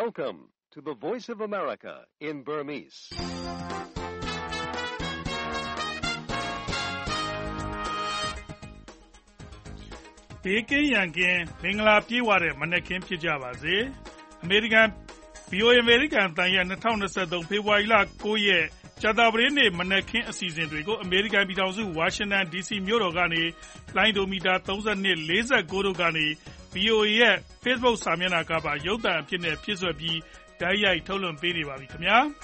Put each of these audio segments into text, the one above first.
Welcome to the Voice of America in Burmese. ။ဘေးကင်းရန်ကင်းမင်္ဂလာပြည့်ဝတဲ့မနက်ခင်းဖြစ်ကြပါစေ။ VOA အမေရိကန်တန်ရဲ့2023ဖေဖော်ဝါရီလ9ရက်ကြာသပတေးနေ့မနက်ခင်းအစီအစဉ်တွေကိုအမေရိကန်ပြည်ထောင်စုဝါရှင်တန် DC မြို့တော်ကနေလိုင်းဒိုမီတာ32 49တို့ကနေ VOA ရဲ့ Facebook စာမျက်နှာကပါရုပ်သံအဖြစ်နဲ့ဖြစ်ဆွဲပြီးတိုက်ရိုက်ထုတ်လွှင့်ပေးနေပါပြီခင်ဗျာ။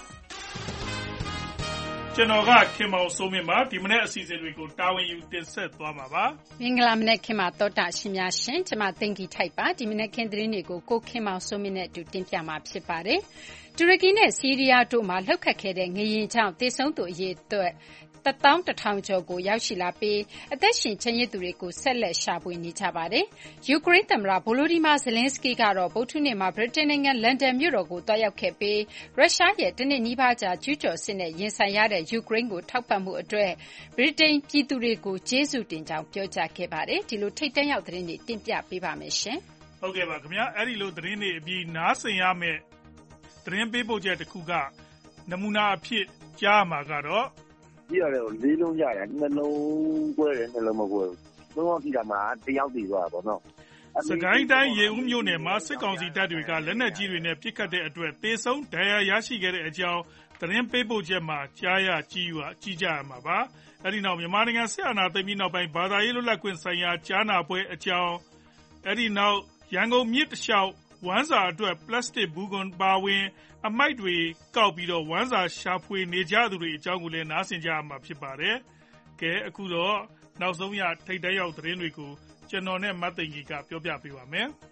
ကျွန်တော်ကခင်မောင်စိုးမင်းပါဒီမနေ့အစီအစဉ်တွေကိုတာဝန်ယူတင်ဆက်သွားမှာပါမင်္ဂလာမနက်ခင်မှာတောတာရှင်များရှင်ကျွန်မသိင်္ဂီထိုက်ပါဒီမနက်ခင်းသတင်းတွေကိုကိုခင်မောင်စိုးမင်းနဲ့အတူတင်ပြမှာဖြစ်ပါတယ်တူရကီနဲ့ဆီးရီးယားတို့မှာလှုပ်ခတ်ခဲ့တဲ့ငလျင်ကြောင့်တေဆုံးသူအရေအတွက်11,000 ကျော်ကိုရောက်ရှိလာပြီးအသက်ရှင်ချမ်းရည်သူတွေကိုဆက်လက်ရှာဖွေနေကြပါတယ်။ယူကရိန်းသမ္မတဗိုလိုဒီမာဇလင်းစကီကတော့ဗုဒ္ဓနေ့မှာဗြိတိန်နိုင်ငံလန်ဒန်မြို့တော်ကိုတွားရောက်ခဲ့ပြီးရုရှားရဲ့တနစ်နီးပါးကြာကျူးကျော်စစ်နဲ့ရင်ဆိုင်ရတဲ့ယူကရိန်းကိုထောက်ပံ့မှုအတွက်ဗြိတိန်ပြည်သူတွေကိုကျေးဇူးတင်ကြောင်းပြောကြားခဲ့ပါတယ်။ဒီလိုထိပ်တန်းရောက်သတင်းတွေတင်ပြပေးပါမယ်ရှင်။ဟုတ်ကဲ့ပါခင်ဗျာ။အဲ့ဒီလိုသတင်းတွေအပြီးနားဆင်ရမယ့်သတင်းပေးပို့ချက်တစ်ခုကနမူနာအဖြစ်ကြားမှာကတော့ကြည့်ရတယ်၄လုံးကြတယ်နှလုံးကွဲတယ်နှလုံးမကွဲဘူးသုံးယောက်ကြည့်တာမှတယောက်တည်သွားတာပေါ့နော်စကိုင်းတိုင်းရေဦးမြို့နယ်မှာစစ်ကောင်စီတပ်တွေကလက်နက်ကြီးတွေနဲ့ပစ်ခတ်တဲ့အတွက်သေဆုံးဒဏ်ရာရရှိခဲ့တဲ့အကြောင်းသတင်းပေးပို့ချက်မှာကြားရကြည့်ကြရမှာပါအဲ့ဒီနောက်မြန်မာနိုင်ငံစစ်အာဏာသိမ်းပြီးနောက်ပိုင်းဘာသာရေးလွတ်လပ်ခွင့်ဆိုင်ရာကြားနာပွဲအကြောင်းအဲ့ဒီနောက်ရန်ကုန်မြစ်တစ်လျှောက်ဝမ်းစာအတွက်ပလတ်စတစ်ဘူးကွန်ပါဝင်အမိုက်တွေကောက်ပြီးတော့ဝမ်းစာရှာဖွေနေကြသူတွေအကြောင်းကိုလည်းနားဆင်ကြရမှာဖြစ်ပါတယ်။ကဲအခုတော့နောက်ဆုံးရထိပ်တန်းရောက်သတင်းတွေကိုကျွန်တော်နဲ့မသိင်ကြီးကပြောပြပေးပါမယ်။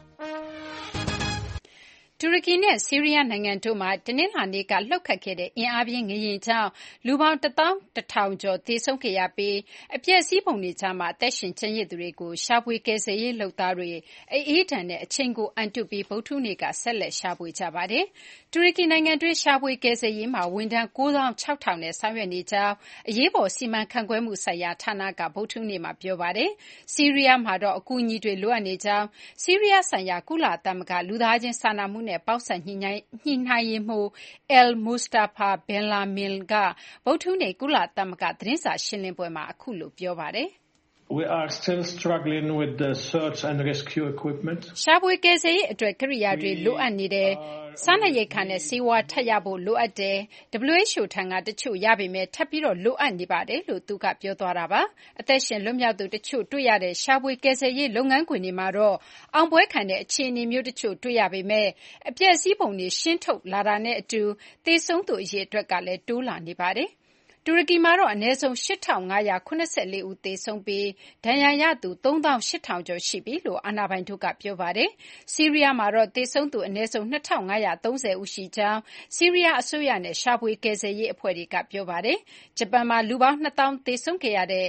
တူရကီနဲ့ဆီးရီးယားနိုင်ငံတို့မှာတနင်္လာနေ့ကလှုပ်ခတ်ခဲ့တဲ့အင်အားပြင်းငလျင်ကြောင့်လူပေါင်း11,000 ကျော်သေဆုံးခဲ့ရပြီးအပျက်အစီးပုံတွေကြားမှာအသက်ရှင်ကျန်ရစ်သူတွေကိုရှာဖွေကယ်ဆယ်ရေးလုပ်သားတွေအေးဒဏ်နဲ့အချိန်ကိုအန်တုပြီးဗုဒ္ဓဟူးနေ့ကဆက်လက်ရှာဖွေကြပါတယ်။တူရကီနိုင်ငံတွင်းရှာဖွေကယ်ဆယ်ရေးမှာဝန်ထမ်း96,000နဲ့ဆောင်ရွက်နေကြောင်းအရေးပေါ်စီမံခန့်ခွဲမှုဆိုင်ရာဌာနကဗုဒ္ဓဟူးနေ့မှာပြောပါတယ်။ဆီးရီးယားမှာတော့အကူအညီတွေလိုအပ်နေကြောင်းဆီးရီးယားဆိုင်ရာကုလသမဂ္ဂလူသားချင်းစာနာမှုနဲ့ပေါက်စပ်ညှိနှိုင်းရေးမှူး Mustafa Ben-Lamine ကဗုဒ္ဓဟူးနေ့ကုလသမဂ္ဂသတင်းစာရှင်းလင်းပွဲမှာအခုလိုပြောပါတယ်။ We are still struggling with the search and rescue equipment. ရှာဖွေကယ်ဆယ်ရေးအတွက်ကိရိယာတွေလိုအပ်နေတယ်။စားနပ်ရိက္ခာနဲ့ဆေးဝါးထပ်ရဖို့လိုအပ်တယ်။ WHO ထံကတချို့ရပေမဲ့ထပ်ပြီးတော့လိုအပ်နေပါတယ်လို့သူကပြောသွားတာပါ။အသက်ရှင်လွတ်မြောက်သူတချို့တွေ့ရတဲ့ရှာဖွေကယ်ဆယ်ရေးလုပ်ငန်းခွင်တွေမှာတော့အောင်ပွဲခံတဲ့အခြေအနေမျိုးတချို့တွေ့ရပေမဲ့အပျက်အစီးပုံတွေရှင်းထုတ်လာတာနဲ့အတူသေဆုံးသူအရေအတွက်ကလည်းတိုးလာနေပါတယ်။တူရကီမှာတော့အနည်းဆုံး8,584 ဦးသေဆုံးပြီးဒဏ်ရာရသူ38,000 ကျော်ရှိပြီလို့အာဏာပိုင်တို့ကပြောပါတယ်။ဆီးရီးယားမှာတော့သေဆုံးသူအနည်းဆုံး2,530 ဦးရှိကြောင်းဆီးရီးယားအစိုးရနဲ့ရှာဖွေကယ်ဆယ်ရေးအဖွဲ့တွေကပြောပါတယ်။ဂျပန်မှာလူပေါင်း2,000သေဆုံးခဲ့ရတဲ့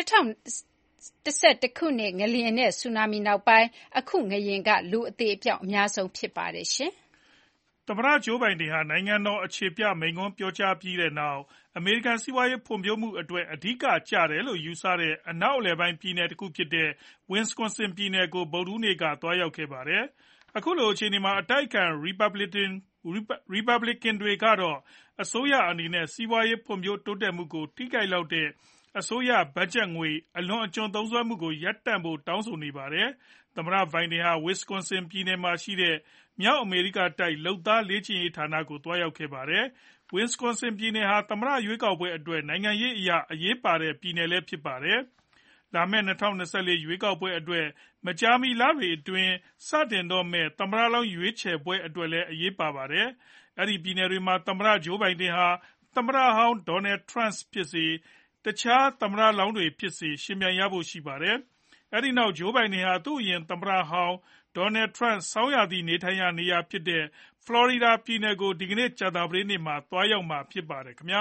2011 ခုနှစ်ငလျင်နဲ့ဆူနာမီနောက်ပိုင်းအခုငလျင်ကလူအသေအပျောက်အများဆုံးဖြစ်ပါတယ်ရှင်။သမ္မတဂျိုးဘိုင်ဒန်ဟာနိုင်ငံတော်အခြေပြမိန့်ခွန်းပြောကြားပြီးတဲ့နောက်အမေရိကန်စီးပွားရေးဖွံ့ဖြိုးမှုအတွက်အဓိကကျတယ်လို့ယူဆတဲ့အနောက်အလယ်ပိုင်းပြည်နယ်တစ်ခုဖြစ်တဲ့ Wisconsin ပြည်နယ်ကိုဗုဒ္ဓဟူးနေ့ကသွားရောက်ခဲ့ပါတယ်။အခုလိုအခြေအနေမှာအတိုက်အခံ Republican တွေကတော့အစိုးရအနေနဲ့စီးပွားရေးဖွံ့ဖြိုးတိုးတက်မှုကိုထိခိုက်လောက်တဲ့အစိုးရဘတ်ဂျက်ငွေအလွန်အကျွံသုံးစွဲမှုကိုရပ်တန့်ဖို့တောင်းဆိုနေပါတယ်။သမ္မတဘိုင်ဒန်ဟာ Wisconsin ပြည်နယ်မှာရှိတဲ့မြောက်အမေရိကတိုက်လုပ်သားလေ့ကျင့်ရေးဌာနကိုသွားရောက်ခဲ့ပါတယ်။ Wisconsin ပြည်နယ်ဟာသမ္မတရွေးကောက်ပွဲအတွက်နိုင်ငံရေးအရအရေးပါတဲ့ပြည်နယ်လည်းဖြစ်ပါတယ်။လာမယ့်2024ရွေးကောက်ပွဲအတွက်မကြာမီလတွေအတွင်းစတင်တော့မယ့်သမ္မတလောင်းရွေးချယ်ပွဲအတွက်လည်းအရေးပါပါတယ်။အဲဒီပြည်နယ်တွေမှာသမ္မတဂျိုးဘိုင်ဒန်ဟာသမ္မတဟောင်း Donald Trump ဖြစ်စေတခြားသမ္မတလောင်းတွေဖြစ်စေယှဉ်ပြိုင်ရဖို့ရှိပါတယ်။အဲဒီနောက်ဂျိုးဘိုင်ဒန်ဟာသူ့အရင်သမ္မတဟောင်း Donald Trump ဆောင်းရာသီနေထိုင်ရာနေရာဖြစ်တဲ့ Florida ပြည်နယ်ကိုဒီကနေ့ကြာသပတေးနေ့မှာသွားရောက်မှာဖြစ်ပါတယ်ခင်ဗျာ။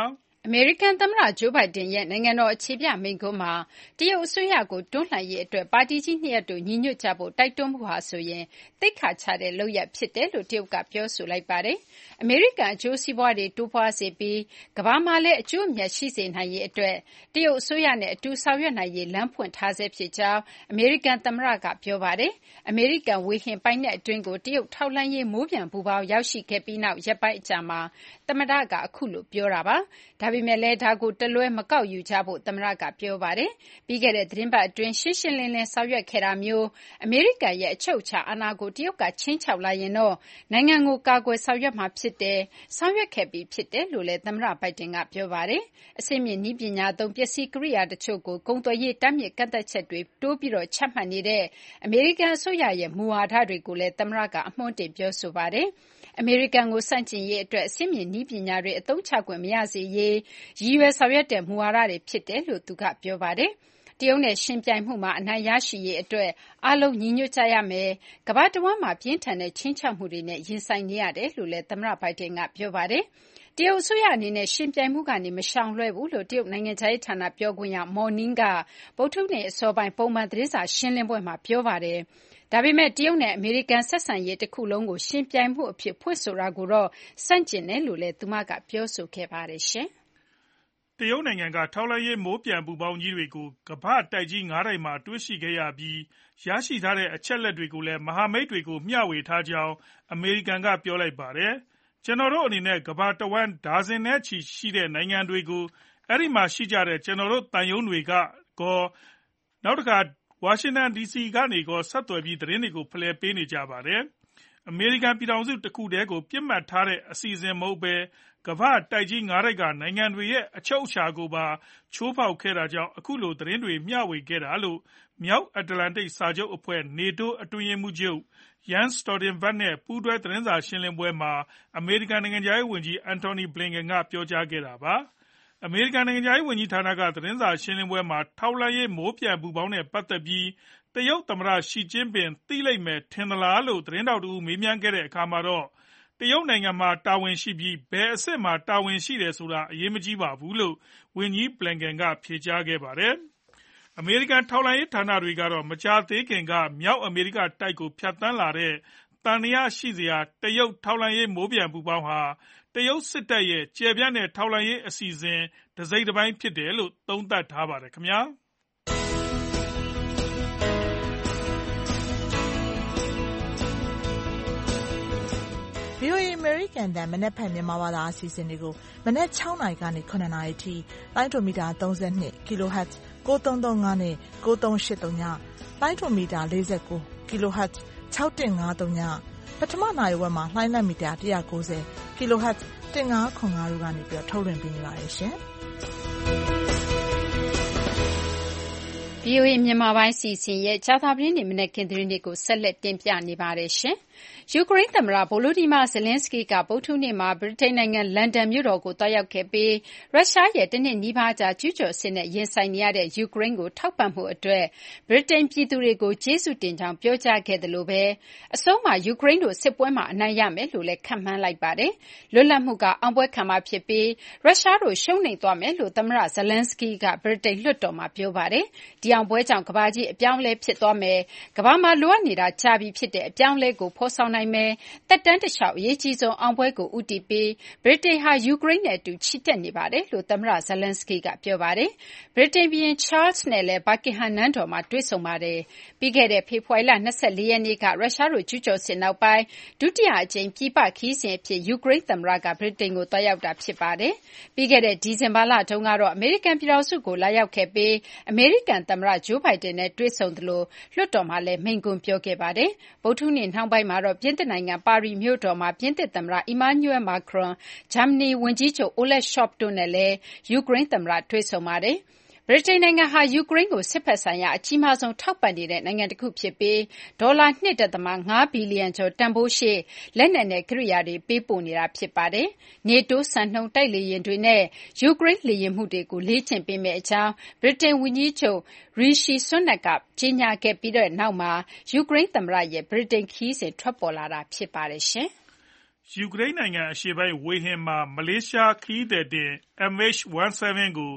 အမေရိကန်သမ္မတ Joe Biden ရဲ့နိုင်ငံတော်အခြေပြမိန့်ခွန်းမှာတရုတ်အစိုးရကိုတွန်းလှန်ရေးအတွက်ပါတီကြီး2ရပ်တို့ညီညွတ်ကြဖို့တိုက်တွန်းမှုဟာဆိုရင်သိက္ခာချတဲ့လုပ်ရပ်ဖြစ်တယ်လို့တရုတ်ကပြောဆိုလိုက်ပါတယ်။အမေရိကန်အကျိုးစီးပွားတွေတိုးပွားစေပြီးကမ္ဘာမှာလည်းအကျိုးအမြတ်ရှိစေနိုင်ရေးအတွက်တရုတ်အစိုးရနဲ့အတူဆောင်ရွက်နိုင်ရေးလမ်းဖွင့်ထားဆဲဖြစ်ကြောင်းအမေရိကန်သမ္မတကပြောပါတယ်။အမေရိကန်ဝေဟင်ပိုင်နက်အတွင်းကိုတရုတ်ထောက်လှမ်းရေးမိုးပျံပူပေါင်းရောက်ရှိခဲ့ပြီးနောက်ရက်ပိုင်းအကြာမှာသမ္မတကအခုလိုပြောတာပါ။ဒါပေမဲ့လည်းဒါကိုတလွဲမကောက်ယူကြဖို့သမ္မတကပြောပါတယ်။ပြီးခဲ့တဲ့သတင်းပတ်အတွင်းရှင်းရှင်းလင်းလင်းဆောင်ရွက်ခဲ့တာမျိုးအမေရိကန်ရဲ့အချုပ်အခြာအာဏာကိုတရုတ်ကချင်းချောက်လာရင်တော့နိုင်ငံကိုကာကွယ်ဆောင်ရွက်မှာဖြစ်တယ်။ဆောင်ရွက်ခဲ့ပြီးဖြစ်တယ်လို့လည်းသမ္မတဘိုင်ဒန်ကပြောပါတယ်။အဆင့်မြင့်နည်းပညာသုံးပစ္စည်းကိရိယာတချို့ကိုကုန်သွယ်ရေးတားမြစ်ကန့်သတ်ချက်တွေတိုးပြီးချမှတ်နေတဲ့အမေရိကန်အစိုးရရဲ့မူဝါဒတွေကိုလည်းသမ္မတကအမွှမ်းတင်ပြောဆိုပါတယ်။အမေရိကန်ကိုဆန့်ကျင်ရေးအတွက်အဆင့်မြင့်နည်းပညာတွေအသုံးချခွင့်မရစေရေးရည်ရွယ်ဆောင်ရွက်တဲ့မူဝါဒတွေဖြစ်တယ်လို့သူကပြောပါတယ်။တရုတ်နဲ့ယှဉ်ပြိုင်မှုမှာအနိုင်ရရှိရေးအတွက်အားလုံးညီညွတ်ကြရမယ်။ကမ္ဘာတဝန်းမှာပြင်းထန်တဲ့ခြိမ်းခြောက်မှုတွေနဲ့ရင်ဆိုင်နေရတယ်လို့လည်းသမ္မတဘိုင်ဒန်ကပြောပါတယ်။တရုတ်အစိုးရအနေနဲ့ယှဉ်ပြိုင်မှုကနေမရှောင်လွှဲဘူးလို့တရုတ်နိုင်ငံခြားရေးဌာနပြောခွင့်ရမော်နင်းကဗုဒ္ဓဟူးနေ့အစောပိုင်းပုံမှန်သတင်းစာရှင်းလင်းပွဲမှာပြောပါတယ်။ဒါပေမဲ့တရုတ်နဲ့အမေရိကန်ဆက်ဆံရေးတစ်ခုလုံးကိုယှဉ်ပြိုင်မှုအဖြစ်ဖွင့်ဆိုတာကိုတော့ဆန့်ကျင်တယ်လို့လည်းသူမကပြောဆိုခဲ့ပါတယ်။တရုတ်နိုင်ငံကထောက်လှမ်းရေးမိုးပျံပူပေါင်းကြီးတွေကိုကမ္ဘာ့တိုက်ကြီး9တိုက်မှာတွေ့ရှိခဲ့ရပြီးရရှိထားတဲ့အချက်လက်တွေကိုလည်းမဟာမိတ်တွေကိုမျှဝေထားကြောင်းအမေရိကန်ကပြောလိုက်ပါတယ်။ကျွန်တော်တို့အနေနဲ့ကမ္ဘာတဝန်းဒါဇင်နဲ့ချီရှိတဲ့နိုင်ငံတွေကိုအဲ့ဒီမှာရှိကြတဲ့ကျွန်တော်တို့တန်ယုံတွေကနောက်တစ်ခါဝါရှင်တန် DC ကနေဆက်သွယ်ပြီးသတင်းတွေကိုဖလှယ်ပေးနေကြပါတယ်။အမေရိကန်ပြည်ထောင်စုတစ်ခုတည်းကိုပြစ်မှတ်ထားတဲ့အစီအစဉ်မဟုတ်ဘဲကမ္ဘာ့တိုက်ကြီး9တိုက်ကနိုင်ငံတွေရဲ့အချုပ်အခြာကိုပါချိုးဖောက်ခဲ့တာကြောင့်အခုလိုသတင်းတွေမျှဝေခဲ့တာလို့မြောက်အတ္တလန္တိတ်စာချုပ်အဖွဲ့ NATO အတွင်းရေးမှူးချုပ် Jens Stoltenberg နဲ့ပူးတွဲသတင်းစာရှင်းလင်းပွဲမှာအမေရိကန်နိုင်ငံခြားရေးဝန်ကြီး Antony Blinken ကပြောကြားခဲ့တာပါ။အမေရိကန်နိုင်ငံခြားရေးဝန်ကြီးဌာနကသတင်းစာရှင်းလင်းပွဲမှာထောက်လှမ်းရေးမိုးပျံပူပေါင်းနဲ့ပတ်သက်ပြီးတရုတ်သမ္မတရှီကျင်းပင်သိလိမ့်မယ်ထင်သလားလို့သတင်းထောက်တူမေးမြန်းခဲ့တဲ့အခါမှာတော့တရုတ်နိုင်ငံမှာတာဝန်ရှိပြီးဘယ်အဆင့်မှာတာဝန်ရှိတယ်ဆိုတာအရေးမကြီးပါဘူးလို့ဝန်ကြီး Blinken ကဖြေကြားခဲ့ပါတယ်။အမေရိကန်ထောက်လှမ်းရေးဌာနတွေကတော့မကြာသေးခင်ကမြောက်အမေရိကတိုက်ကိုဖြတ်သန်းလာတဲ့သံသယရှိစရာတရုတ်ထောက်လှမ်းရေးမိုးပျံပူပေါင်းဟာတရုတ်စစ်တပ်ရဲ့ကျယ်ပြန့်တဲ့ထောက်လှမ်းရေးအစီအစဉ်တစိတ်တစ်ပိုင်းဖြစ်တယ်လို့သုံးသပ်ထားပါတယ်ခင်ဗျာ။ VOA American တန်မနက်ဖြန်မြန်မာဘာသာအစီအစဉ်တွေကိုမနက်6နာရီကနေ9နာရီထိလိုင်းဒိုမီတာ32 kHz 9335နဲ့9383ညလိုင်းဒိုမီတာ49 kHz 6153ညပထမနာရီဝက်မှာလှိုင်းလက်မီတာ190 kHz 1505တို့ကနေပြီးထုတ်လွှင့်ပေးနေပါတယ်ရှင်။ VOA မြန်မာပိုင်းစီစဉ်ရဲ့ကြာသပတေးနေ့မနက်ခင်းသတင်းတွေကိုဆက်လက်တင်ပြနေပါတယ်ရှင်။ယူကရိန်းသမ္မတဗိုလိုဒီမာဇလင်းစကီးကဗုဒ္ဓဟူးနေ့မှာဗြိတိန်နိုင်ငံလန်ဒန်မြို့တော်ကိုသွားရောက်ခဲ့ပြီးရုရှားရဲ့တနှစ်နီးပါးကြာကျူးကျော်စစ်နဲ့ရင်ဆိုင်နေရတဲ့ယူကရိန်းကိုထောက်ပံ့မှုအတွက်ဗြိတိန်ပြည်သူတွေကိုကျေးဇူးတင်ကြောင်းပြောကြားခဲ့သလိုပဲအဆုံးမှာယူကရိန်းတို့စစ်ပွဲမှာအနိုင်ရမယ်လို့လည်းခန့်မှန်းလိုက်ပါတယ်။လွတ်လပ်မှုကအောင်ပွဲခံမှာဖြစ်ပြီးရုရှားတို့ရှုံးနိမ့်သွားမယ်လို့သမ္မတဇလင်းစကီးကဗြိတိန်လွှတ်တော်မှာပြောပါတယ်။ဒီအောင်ပွဲကြောင့်ကမ္ဘာကြီးအပြောင်းအလဲဖြစ်သွားမယ်။ကမ္ဘာမှာလိုအပ်နေတာကြာပြီဖြစ်တဲ့အပြောင်းအလဲကိုဖော်ဆောင်နိုင်မယ်။သက်တမ်းတလျှောက်အရေးကြီးဆုံးအောင်ပွဲကိုဦးတည်ပြီးဗြိတိန်ဟာယူကရိန်းနဲ့အတူချီတက်နေပါတယ်လို့သမ္မတဇလင်းစကီးကပြောပါတယ်။ဗြိတိန်ဘုရင်ချားလ်စ်နဲ့လည်းဘာကင်ဟမ်နန်းတော်မှာတွေ့ဆုံပါတယ်။ပြီးခဲ့တဲ့ဖေဖော်ဝါရီလ24ရက်နေ့ကရုရှားတို့ကျူးကျော်စစ်နောက်ပိုင်းဒုတိယအကြိမ်ပြည်ပခရီးစဉ်အဖြစ်ယူကရိန်းသမ္မတကဗြိတိန်ကိုသွားရောက်တာဖြစ်ပါတယ်။ပြီးခဲ့တဲ့ဒီဇင်ဘာလတုန်းကတော့အမေရိကန်ပြည်ထောင်စုကိုလာရောက်ခဲ့ပြီးအမေရိကန်သမ္မတဂျိုးဘိုင်ဒန်နဲ့တွေ့ဆုံသလိုလွှတ်တော်မှာလည်းမိန့်ခွန်းပြောခဲ့ပါတယ်။ဗုဒ္ဓဟူးနေ့နှောင်းပိုင်းမှာတော့ပြင်သစ်နိုင်ငံပါရီမြို့တော်မှာပြင်သစ်သမ္မတအီမာနျူရယ်မာခရွန်ဂျာမနီဝန်ကြီးချုပ်အိုလက်ရှော့ပ်တို့နဲ့လည်းယူကရိန်းသမ္မတတွေ့ဆုံပါတယ်။ဗြိတိန်နိုင်ငံဟာယူကရိန်းကိုစစ်ဘက်ဆိုင်ရာအကြီးမားဆုံးထောက်ပံ့နေတဲ့နိုင်ငံတစ်ခုဖြစ်ပြီးဒေါ်လာ 2.5 ဘီလီယံကျော်တန်ဖိုးရှိလက်နက်နဲ့ကိရိယာတွေပေးပို့နေတာဖြစ်ပါတယ်။ NATO စံနှုန်းတိုက်လေယာဉ်တွေနဲ့ယူကရိန်းလေယာဉ်မှုတွေကိုလေ့ကျင့်ပေးမယ့်အကြောင်းဗြိတိန်ဝန်ကြီးချုပ်ရီရှီဆွနက်ကကြေညာခဲ့ပြီးတဲ့နောက်မှာယူကရိန်းသမ္မတရဲ့ဗြိတိန်ခရီးစဉ်ထွက်ပေါ်လာတာဖြစ်ပါတယ်ရှင်။ယူကရိန်းနိုင်ငံအရှေ့ပိုင်းဝေဟင်မှာမလေးရှားခရီးသည်တင် MH17 ကို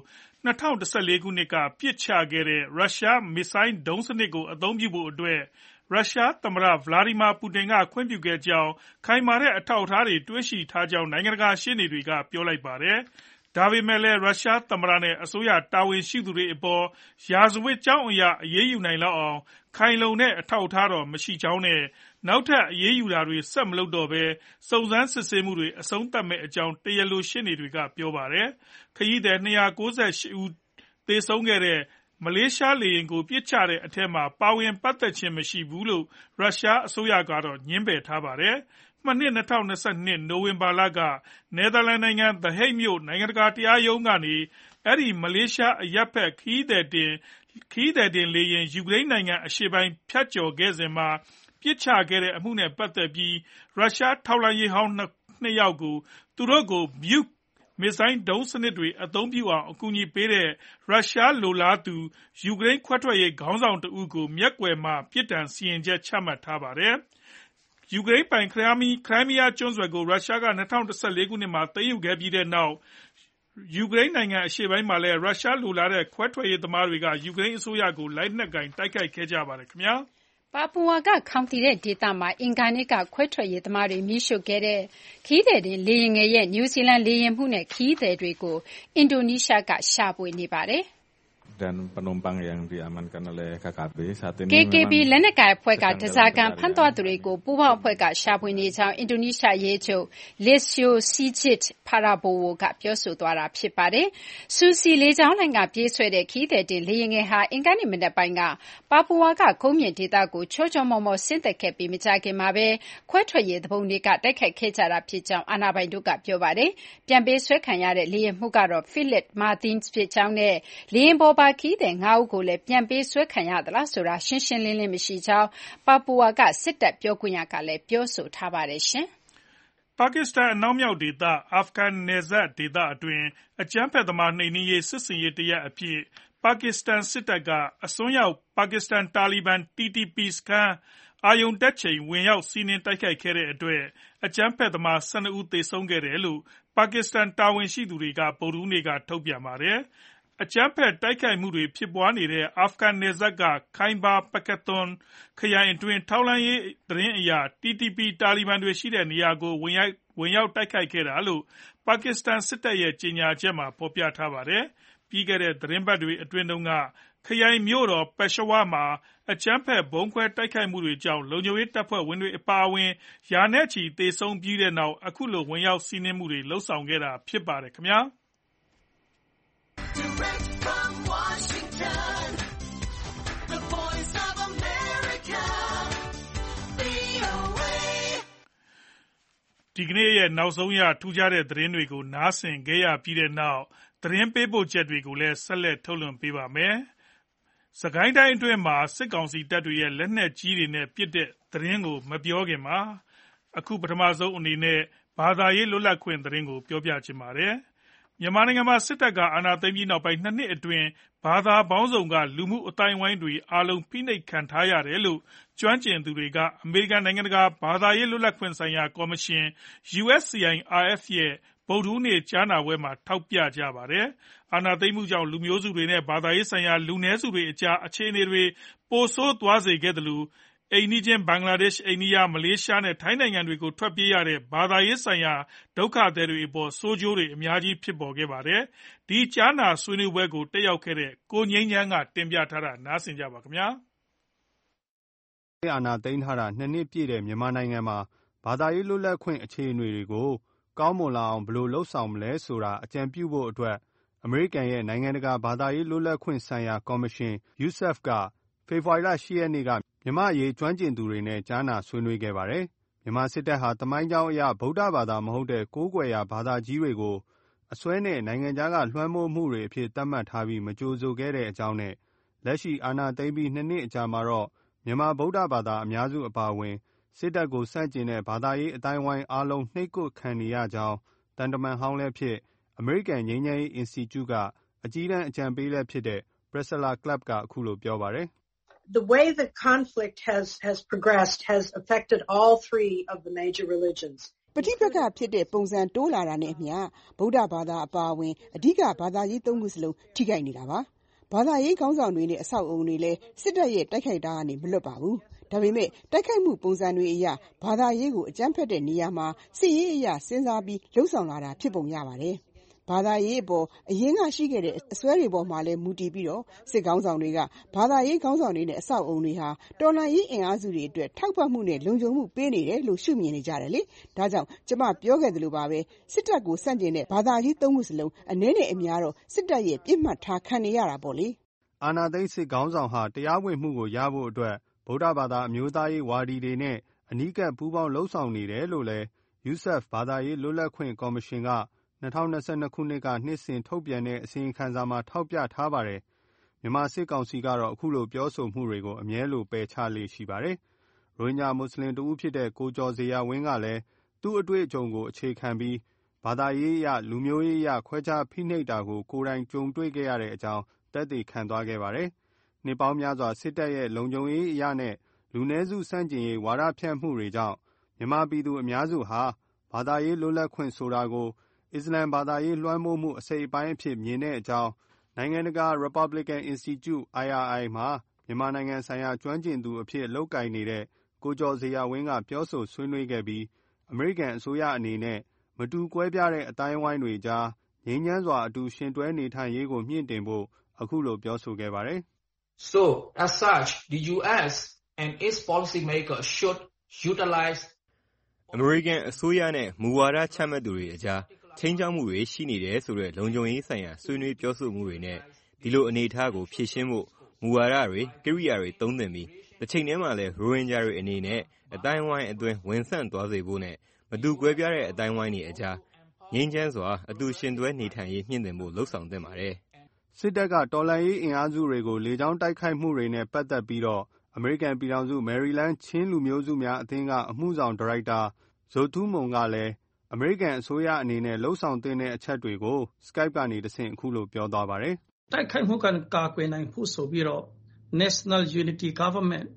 2014 ခုနှစ်ကပစ်ချခဲ့တဲ့ရုရှားမစ်ဇိုင်းဒုံးစနစ်ကိုအသုံးပြုဖို့အတွက်ရုရှားသမ္မတဗလာဒီမာပူတင်ကခွင့်ပြုခဲ့ကြောင်းခိုင်မာတဲ့အထောက်အထားတွေတွေ့ရှိထားကြောင်းနိုင်ငံတကာရှေ့နေတွေကပြောလိုက်ပါတယ်။ဒါပေမဲ့လည်းရုရှားသမ္မတနဲ့အစိုးရတာဝန်ရှိသူတွေအပေါ်ရာဇဝတ်ကြောင်းအရအရေးယူနိုင်လောက်အောင်ခိုင်လုံတဲ့အထောက်အထားတော့မရှိကြောင်းနဲ့နောက်ထပ်အရေးယူတာတွေဆက်မလုပ်တော့ဘဲစုံစမ်းစစ်ဆေးမှုတွေအဆုံးသတ်မဲ့အကြောင်းတရားလိုရှေ့နေတွေကပြောပါတယ်။ခရီးသည်298ဦးသေဆုံးခဲ့တဲ့မလေးရှားလေယာဉ်ကိုပစ်ချတဲ့အထက်မှာပါဝင်ပတ်သက်ခြင်းမရှိဘူးလို့ရုရှားအစိုးရကတော့ငြင်းပယ်ထားပါတယ်။မနှစ်2022နိုဝင်ဘာလကနယ်သာလန်နိုင်ငံ The Hague မြို့နိုင်ငံတကာတရားရုံးကနေအဲ့ဒီမလေးရှားအရပ်ဘက်ခရီးသည်တင်လေယာဉ်ယူကရိန်းနိုင်ငံအရှေ့ပိုင်းဖြတ်ကျော်ခဲ့စဉ်မှာပစ်ချခဲ့တဲ့အမှုနဲ့ပတ်သက်ပြီးရုရှားထောက်လှမ်းရေးဟောင်း2ယောက်ကိုသူတို့ကို Buk မစ်ဇိုင်းဒုံးစနစ်တွေအသုံးပြုအောင်အကူအညီပေးတဲ့ရုရှားလိုလားသူယူကရိန်းခွဲထွက်ရေးခေါင်းဆောင်တဦးကိုမျက်ကွယ်မှာပြစ်ဒဏ်စီရင်ချက်ချမှတ်ထားပါတယ်။ယူကရိန်းပိုင်ခရိုင်းမီးယားကျွန်းဆွယ်ကိုရုရှားက2014ခုနှစ်မှာသိမ်းယူခဲ့ပြီးတဲ့နောက်ယူကရိန်းနိုင်ငံအရှေ့ပိုင်းမှာလည်းရုရှားလိုလားတဲ့ခွဲထွက်ရေးသမားတွေကယူကရိန်းအစိုးရကိုလိုက်နှက်ကင်တိုက်ခိုက်ခဲ့ကြပါတယ်ခင်ဗျာ။ပါပူဝါကခေါင်တီတဲ့ဒေသမှာအင်္ဂါနေ့ကခွဲထွက်ရေးသမားတွေမီးရှို့ခဲ့တဲ့ခရီးသည်တင်လေယာဉ်ငယ်ရဲ့နယူးဇီလန်လေယာဉ်မှုနဲ့ခရီးသည်တွေကိုအင်ဒိုနီးရှားကရှာဖွေနေပါတယ်။ dan penumpang yang diamankan oleh KKB saat ini KKB လက်နက်ကိုင်အဖွဲ့ကတစားကံဖမ်းသွားသူတွေကိုပူးပေါင်းအဖွဲ့ကရှာဖွေနေကြောင်းအင်ဒိုနီးရှားရဲချုပ် Lisio Sigit Prabowo ကပြောဆိုသွားတာဖြစ်ပါတယ်။ဆူစီလေကြောင်းလိုင်းကပြေးဆွဲတဲ့ခရီးသည်တင်လေယာဉ်ငယ်ဟာအင်္ဂါနေ့မနက်ပိုင်းကပါပူဝါကကုန်းမြင့်ဒေသကိုချောချောမောမောဆင်းသက်ခဲ့ပြီးမကြာခင်မှာပဲခွဲထွက်ရေးသူပုန်တွေကတိုက်ခိုက်ခဲ့ကြတာဖြစ်ကြောင်းအာဏာပိုင်တို့ကပြောပါတယ်။ပြန်ပေးဆွဲခံရတဲ့လေယာဉ်မှုကတော့ Philip Martins ဖြစ်ကြောင်းနဲ့လေယာဉ်ပေါ်ခရီးသည်5ဦးကိုလည်းပြန်ပေးဆွဲခံရသလားဆိုတာရှင်းရှင်းလင်းလင်းမရှိကြောင်းပါပူဝါကစစ်တပ်ပြောခွင့်ရကလည်းပြောဆိုထားပါတယ်။ပါကစ္စတန်အနောက်မြောက်ဒေသအာဖဂန်နယ်စပ်ဒေသအတွင်းအကြမ်းဖက်သမားနှိမ်နင်းရေးစစ်ဆင်ရေးတရပ်အဖြစ်ပါကစ္စတန်စစ်တပ်ကအစွန်းရောက်ပါကစ္စတန်တာလီဘန် TTP စခန်းအာရုံတက်ချိန်ဝင်ရောက်စီးနင်းတိုက်ခိုက်ခဲ့တဲ့အတွက်အကြမ်းဖက်သမား12ဦးသေဆုံးခဲ့တယ်လို့ပါကစ္စတန်တာဝန်ရှိသူတွေကဗုဒ္ဓဟူးနေ့ကထုတ်ပြန်ပါတယ်။အကြမ်းဖက်တိုက်ခိုက်မှုတွေဖြစ်ပွားနေတဲ့အာဖဂန်နယ်စပ်ကခိုင်ဘာပကသွန်ခရိုင်အတွင်းထောက်လှမ်းရေးသတင်းအရ TTP တာလီဘန်တွေရှိတဲ့နေရာကိုဝင်ရောက်တိုက်ခိုက်ခဲ့တာလို့ပါကစ္စတန်စစ်တပ်ရဲ့ကြေညာချက်မှာဖော်ပြထားပါတယ်။ပြီးခဲ့တဲ့သတင်းပတ်တွေအတွင်းတုန်းကခရိုင်မြို့တော်ပက်ရှဝါမှာအကြမ်းဖက်ဗုံးခွဲတိုက်ခိုက်မှုတွေကြောင့်လုံခြုံရေးတပ်ဖွဲ့ဝင်တွေအပါအဝင်ရာနဲ့ချီသေဆုံးပြီးတဲ့နောက်အခုလိုဝင်ရောက်စီးနင်းမှုတွေလှုပ်ဆောင်ခဲ့တာဖြစ်ပါတယ်ခင်ဗျာ။ Direct from Washington, the voice of America, VOA. ဒီကနေ့ရဲ့နောက်ဆုံးရထူးခြားတဲ့သတင်းတွေကိုနားဆင်ခဲ့ရပြီးတဲ့နောက်သတင်းပေးပို့ချက်တွေကိုလည်းဆက်လက်ထုတ်လွှင့်ပေးပါမယ်။စကိုင်းတိုင်းအတွင်းမှာစစ်ကောင်စီတပ်တွေရဲ့လက်နက်ကြီးတွေနဲ့ပစ်တဲ့သတင်းကိုမပြောခင်မှာအခုပထမဆုံးအနေနဲ့ဘာသာရေးလွတ်လပ်ခွင့်သတင်းကိုပြောပြချင်ပါတယ်။မြန်မာနိုင်ငံမှာစစ်တပ်ကအာဏာသိမ်းပြီးနောက်ပိုင်း2နှစ်အတွင်းဘာသာပေါင်းစုံကလူမှုအသိုင်းအဝိုင်းတွေအားလုံးဖိနှိပ်ခံထားရတယ်လို့ကျွမ်းကျင်သူတွေကအမေရိကန်နိုင်ငံတကာဘာသာရေးလွတ်လပ်ခွင့်ဆိုင်ရာကော်မရှင် USCIRF ရဲ့ဗုဒ္ဓဟူးနေ့ကြားနာပွဲမှာထောက်ပြကြပါတယ်။အာဏာသိမ်းမှုကြောင့်လူမျိုးစုတွေနဲ့ဘာသာရေးဆိုင်ရာလူနည်းစုတွေအကြားအခြေအနေတွေပိုဆိုးသွားစေခဲ့တယ်လို့အိမ်နီးချင်းဘင်္ဂလားဒေ့ရှ်အိန္ဒိယမလေးရှားနဲ့ထိုင်းနိုင်ငံတွေကိုထွက်ပြေးရတဲ့ဘာသာရေးဆိုင်ရာဒုက္ခသည်တွေအပေါ်ဆိုးကျိုးတွေအများကြီးဖြစ်ပေါ်ခဲ့ပါတယ်။ဒီကြားနာဆွေးနွေးပွဲကိုတက်ရောက်ခဲ့တဲ့ကိုငြိမ်းချမ်းကတင်ပြထားတာနားဆင်ကြပါခင်ဗျာ။အာဏာသိမ်းထားတာ2နှစ်ပြည့်တဲ့မြန်မာနိုင်ငံမှာဘာသာရေးလွတ်လပ်ခွင့်အခြေအနေတွေကိုကောင်းမွန်လာအောင်ဘယ်လိုလုပ်ဆောင်မလဲဆိုတာအကြံပြုဖို့အတွက်အမေရိကန်ရဲ့နိုင်ငံတကာဘာသာရေးလွတ်လပ်ခွင့်ဆိုင်ရာကော်မရှင် USCIRF ကဖေဖော်ဝါရီလ10ရက်နေ့ကမြန်မာ့အရေးကျွမ်းကျင်သူတွေနဲ့ကြားနာဆွေးနွေးခဲ့ပါတယ်။မြန်မာစစ်တပ်ဟာသမိုင်းကြောင်းအရဗုဒ္ဓဘာသာမဟုတ်တဲ့ကိုးကွယ်ရာဘာသာကြီးတွေကိုအစွဲနဲ့နိုင်ငံခြားကလွှမ်းမိုးမှုတွေအဖြစ်သတ်မှတ်ထားပြီးမကြိုဆိုခဲ့တဲ့အကြောင်းနဲ့လက်ရှိအာဏာသိမ်းပြီး2နှစ်အကြာမှာတော့မြန်မာဗုဒ္ဓဘာသာအများစုအပါအဝင်စစ်တပ်ကိုဆန့်ကျင်တဲ့ဘာသာရေးအတိုင်းဝိုင်းအားလုံးနှိပ်ကွပ်ခံနေရကြောင်းတန်တမန်ဟောင်းလည်းဖြစ်အမေရိကန်ငြိမ်းချမ်းရေးအင်စတီကျုကအကြီးတန်းအကြံပေးလည်းဖြစ်တဲ့ Priscilla Clapp ကအခုလိုပြောပါတယ် The way the conflict has progressed has affected all three of the major religions. ဋိပက္ခဖြစ်တဲ့ပုံစံတိုးလာတာနဲ့အမျှဗုဒ္ဓဘာသာအပါအဝင်အဓိကဘာသာရေးသုံးခုစလုံးထိခိုက်နေတာပါ။ဘာသာရေးခေါင်းဆောင်တွေနဲ့အဆောက်အအုံတွေလည်းစစ်တပ်ရဲ့တိုက်ခိုက်တာကနေမလွတ်ပါဘူး။ဒါပေမဲ့တိုက်ခိုက်မှုပုံစံတွေအရဘာသာရေးကိုအကြမ်းဖက်တဲ့နေရာမှာစစ်ရေးအရစဉ်းစားပြီးလှုံ့ဆော်လာတာဖြစ်ပုံရပါတယ်။ဘာသာရေးအပေါ်အရင်ကရှိခဲ့တဲ့အစွဲတွေပေါ်မှာလည်းမူတည်ပြီးတော့စစ်ခေါင်းဆောင်တွေကဘာသာရေးခေါင်းဆောင်တွေနဲ့အဆောက်အအုံတွေဟာတော်လှန်ရေးအင်အားစုတွေအတွက်ထောက်ပံ့မှုနဲ့လုံခြုံမှုပေးနေတယ်လို့ရှုမြင်နေကြတယ်လေ။ဒါကြောင့်ကျမပြောခဲ့သလိုပါပဲစစ်တပ်ကိုဆန့်ကျင်တဲ့ဘာသာရေးသုံးခုစလုံးအနည်းနဲ့အများတော့စစ်တပ်ရဲ့ပြစ်မှတ်ထားခံနေရတာပေါ့လေ။အာဏာသိမ်းစစ်ခေါင်းဆောင်ဟာတရားဝင်မှုကိုရဖို့အတွက်ဗုဒ္ဓဘာသာအမျိုးသားရေးဝါဒီတွေနဲ့အနီးကပ်ပူးပေါင်းလှုံ့ဆော်နေတယ်လို့လည်း USF ဘာသာရေးလွတ်လပ်ခွင့်ကော်မရှင်က2022 ခုနှစ်ကနှစ်စဉ်ထုတ်ပြန်တဲ့အစီရင်ခံစာမှာထောက်ပြထားပါတယ်။မြန်မာစစ်ကောင်စီကတော့အခုလိုပြောဆိုမှုတွေကိုအမြဲလိုပယ်ချလေ့ရှိပါတယ်။ရိုဟင်ဂျာမွတ်ဆလင်တဦးဖြစ်တဲ့ကိုကျော်ဇေယျဝင်းကလည်းသူ့အတွေ့အကြုံကိုအခြေခံပြီးဘာသာရေးအရလူမျိုးရေးအရခွဲခြားဖိနှိပ်တာကိုကိုယ်တိုင်ကြုံတွေ့ခဲ့ရတဲ့အကြောင်းသက်သေခံသွားခဲ့ပါတယ်။နှစ်ပေါင်းများစွာစစ်တပ်ရဲ့လုံခြုံရေးအရနဲ့လူနည်းစုစန့်ကျင်ရေးဝါဒဖြန့်မှုတွေကြောင့်မြန်မာပြည်သူအများစုဟာဘာသာရေးလွတ်လပ်ခွင့်ဆိုတာကိုအစ္စလမ်ဘာသာရေးလွှမ်းမိုးမှုအစိတ်အပိုင်းအဖြစ်မြင်တဲ့အကြောင်းနိုင်ငံတကာ Republican Institute IRI မှာမြန်မာနိုင်ငံဆိုင်ရာကျွမ်းကျင်သူအဖြစ်အလုပ်ကိုင်နေတဲ့ကိုကျော်ဇေယျဝင်းကပြောဆိုဆွေးနွေးခဲ့ပြီးအမေရိကန်အစိုးရအနေနဲ့မတူကွဲပြားတဲ့အတိုင်းအဝိုင်းတွေကြားငြိမ်းချမ်းစွာအတူရှင်တွဲနေထိုင်ရေးကိုမြှင့်တင်ဖို့အခုလိုပြောဆိုခဲ့ပါတယ်။ So as such the US and its policymakers should utilize အမေရိကန်အစိုးရနဲ့မူဝါဒချမှတ်သူတွေအကြားချိန်ချောက်မှုတွေရှိနေတယ်ဆိုတဲ့လုံခြုံရေးဆိုင်ရာဆွေးနွေးပြောဆိုမှုတွေနဲ့ဒီလိုအနေအထားကိုဖြေရှင်းဖို့မူဝါဒတွေကိရိယာတွေသုံးသင့်ပြီးတစ်ချိန်တည်းမှာလည်းရိုဟင်ဂျာတွေအနေနဲ့အတိုင်းဝိုင်းအတွင်းဝင်ဆန့်သွားစေဖို့နဲ့မတူကွဲပြားတဲ့အတိုင်းဝိုင်းတွေအကြားငြိမ်းချမ်းစွာအတူရှင်တွဲနေထိုင်ရေးမြှင့်တင်ဖို့လှုံ့ဆော်သင့်ပါတယ်။စစ်တပ်ကတော်လှန်ရေးအင်အားစုတွေကိုလေကြောင်းတိုက်ခိုက်မှုတွေနဲ့ပတ်သက်ပြီးတော့အမေရိကန်ပြည်ထောင်စုမယ်ရီလန်းချင်းလူမျိုးစုများအသင်းကအမှုဆောင်ဒါရိုက်တာဇိုတူးမွန်ကလည်းအမေရိကန်အစိုးရအနေနဲ့လှုံ့ဆော်သင့်တဲ့အချက်တွေကို Skype ကနေတဆင့်အခုလိုပြောသွားပါတယ်။တိုက်ခိုက်မှုကကာကွယ်နိုင်ဖို့ဆိုပြီးတော့ National Unity Government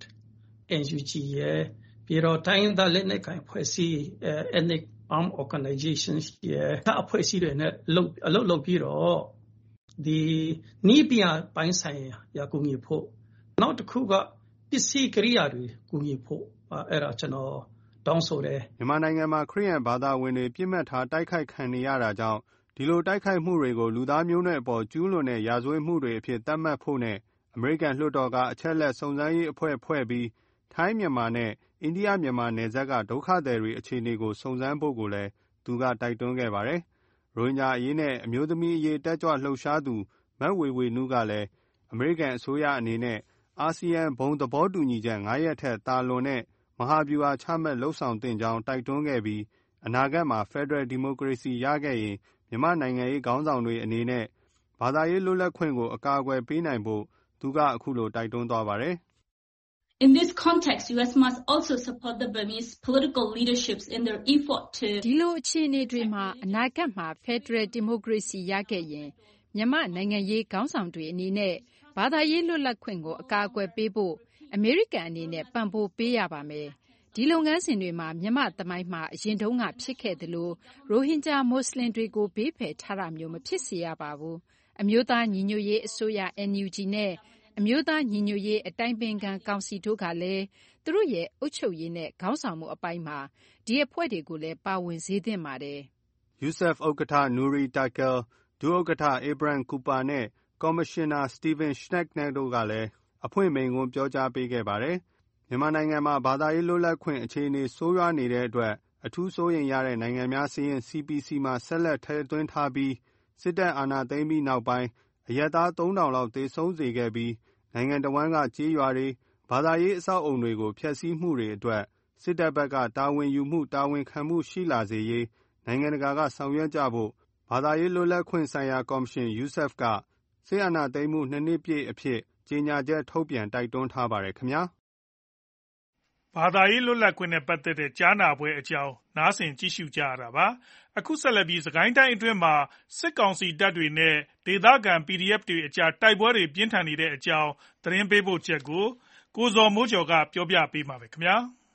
NUG ရဲ့ပြီးတော့တိုင်းရင်းသားလက်နက်ကိုင်ဖွဲ့စည်းEthnic Armed Organizations ရဲ့အဖွဲ့အစည်းတွေနဲ့အလုပ်လုပ်ပြီးတော့ဒီနီးပြပိုင်းဆိုင်ရာကူညီဖို့နောက်တစ်ခုကပစ္စည်းကိရိယာတွေကူညီဖို့အဲ့ဒါကျွန်တော်တောင်းဆိုတယ်မြန်မာနိုင်ငံမှာခရစ်ယာန်ဘာသာဝင်တွေပြစ်မှတ်ထားတိုက်ခိုက်ခံနေရတာကြောင့်ဒီလိုတိုက်ခိုက်မှုတွေကိုလူသားမျိုးနွယ်အပေါ်ကျူးလွန်တဲ့ရာဇဝတ်မှုတွေအဖြစ်သတ်မှတ်ဖို့နဲ့အမေရိကန်လွှတ်တော်ကအချက်လက်စုံစမ်းရေးအဖွဲ့ဖွဲ့ပြီးထိုင်းမြန်မာနဲ့အိန္ဒိယမြန်မာနယ်စပ်ကဒုက္ခသည်တွေအခြေအနေကိုစုံစမ်းဖို့ကိုလည်းသူကတိုက်တွန်းခဲ့ပါတယ်။ရိုဟင်ဂျာအရေးနဲ့အမျိုးသမီးအရေးတက်ကြွလှုပ်ရှားသူမတ်ဝေဝေနုကလည်းအမေရိကန်အစိုးရအနေနဲ့အာဆီယံဘုံသဘောတူညီချက်9ရက်ထက်တာလွန်တဲ့မဟာဗျူဟာချမှတ်လှုံ့ဆော်သင့်ကြောင်းတိုက်တွန်းခဲ့ပြီးအနာဂတ်မှာဖက်ဒရယ်ဒီမိုကရေစီရခဲ့ရင်မြန်မာနိုင်ငံရေးခေါင်းဆောင်တွေအနေနဲ့ဘာသာရေးလွတ်လပ်ခွင့်ကိုအကာအကွယ်ပေးနိုင်ဖို့သူကအခုလိုတိုက်တွန်းသွားပါတယ်။ In this context, US must also support the Burmese political leaderships in their effort to ဒီလိုအခြေအနေတွေမှာအနာဂတ်မှာဖက်ဒရယ်ဒီမိုကရေစီရခဲ့ရင်မြန်မာနိုင်ငံရေးခေါင်းဆောင်တွေအနေနဲ့ဘာသာရေးလွတ်လပ်ခွင့်ကိုအကာအကွယ်ပေးဖို့အမေရိကန်အနေနဲ့ပံ့ပိုးပေးရပါမယ်။ဒီလုပ်ငန်းစဉ်တွေမှာမြန်မာသမိုင်းမှာအရင်တုန်းကဖြစ်ခဲ့သလိုရိုဟင်ဂျာမွတ်စလင်တွေကိုဘေးဖယ်ထားတာမျိုးမဖြစ်စေရပါဘူး။အမျိုးသားညီညွတ်ရေးအစိုးရ NUG နဲ့အမျိုးသားညီညွတ်ရေးအတိုင်ပင်ခံကောင်စီတို့ကလည်းသူတို့ရဲ့အုပ်ချုပ်ရေးနဲ့ခေါင်းဆောင်မှုအပိုင်းမှာဒီအဖွဲ့တွေကိုလည်းပါဝင်စေသင့်ပါတယ်။ USF ဥက္ကဋ္ဌ Nuri Turkel ဒုဥက္ကဋ္ဌ Abraham Cooper နဲ့ကော်မရှင်နာ Stephen Schnatter တို့ကလည်းအဖွင့်မိန့်ခွန်းပြောကြားပေးခဲ့ပါတယ်။မြန်မာနိုင်ငံမှာဘာသာရေးလွတ်လပ်ခွင့်အခြေအနေဆိုးရွားနေတဲ့အတွက်အထူးစိုးရိမ်ရတဲ့နိုင်ငံများစာရင်း CPC မှာဆက်လက်ထည့်သွင်းထားပြီးစစ်တပ်အာဏာသိမ်းပြီးနောက်ပိုင်းအရပ်သား 3000 လောက်သေဆုံးစေခဲ့ပြီးနိုင်ငံတော်ဝန်ကကြေးရွာတွေဘာသာရေးအဆောက်အုံတွေကိုဖျက်ဆီးမှုတွေအတွက်စစ်တပ်ဘက်ကတာဝန်ယူမှုတာဝန်ခံမှုရှိလာစေရေးနိုင်ငံတကာကဆောင်ရွက်ကြဖို့ဘာသာရေးလွတ်လပ်ခွင့်ဆိုင်ရာကော်မရှင် USF ကစစ်အာဏာသိမ်းမှု2နှစ်ပြည့်အဖြစ်ကြေညာချက်ထုတ်ပြန်တိုက်တွန်းထားပါတယ်ခင်ဗျာဘာသာရေးလွတ်လပ်ခွင့်နဲ့ပတ်သက်တဲ့ကြားနာပွဲအကြောင်းနားဆင်ကြည့်ရှုကြရတာပါအခုဆက်လက်ပြီးစကိုင်းတိုင်းအတွင်းမှာစစ်ကောင်စီတပ်တွေနဲ့ဒေသခံ PDF တွေအကြားတိုက်ပွဲတွေပြင်းထန်နေတဲ့အကြောင်းသတင်းပေးပို့ချက်ကိုကိုဇော်မိုးကျော်ကပြောပြပေးမှာပဲခင်ဗျာ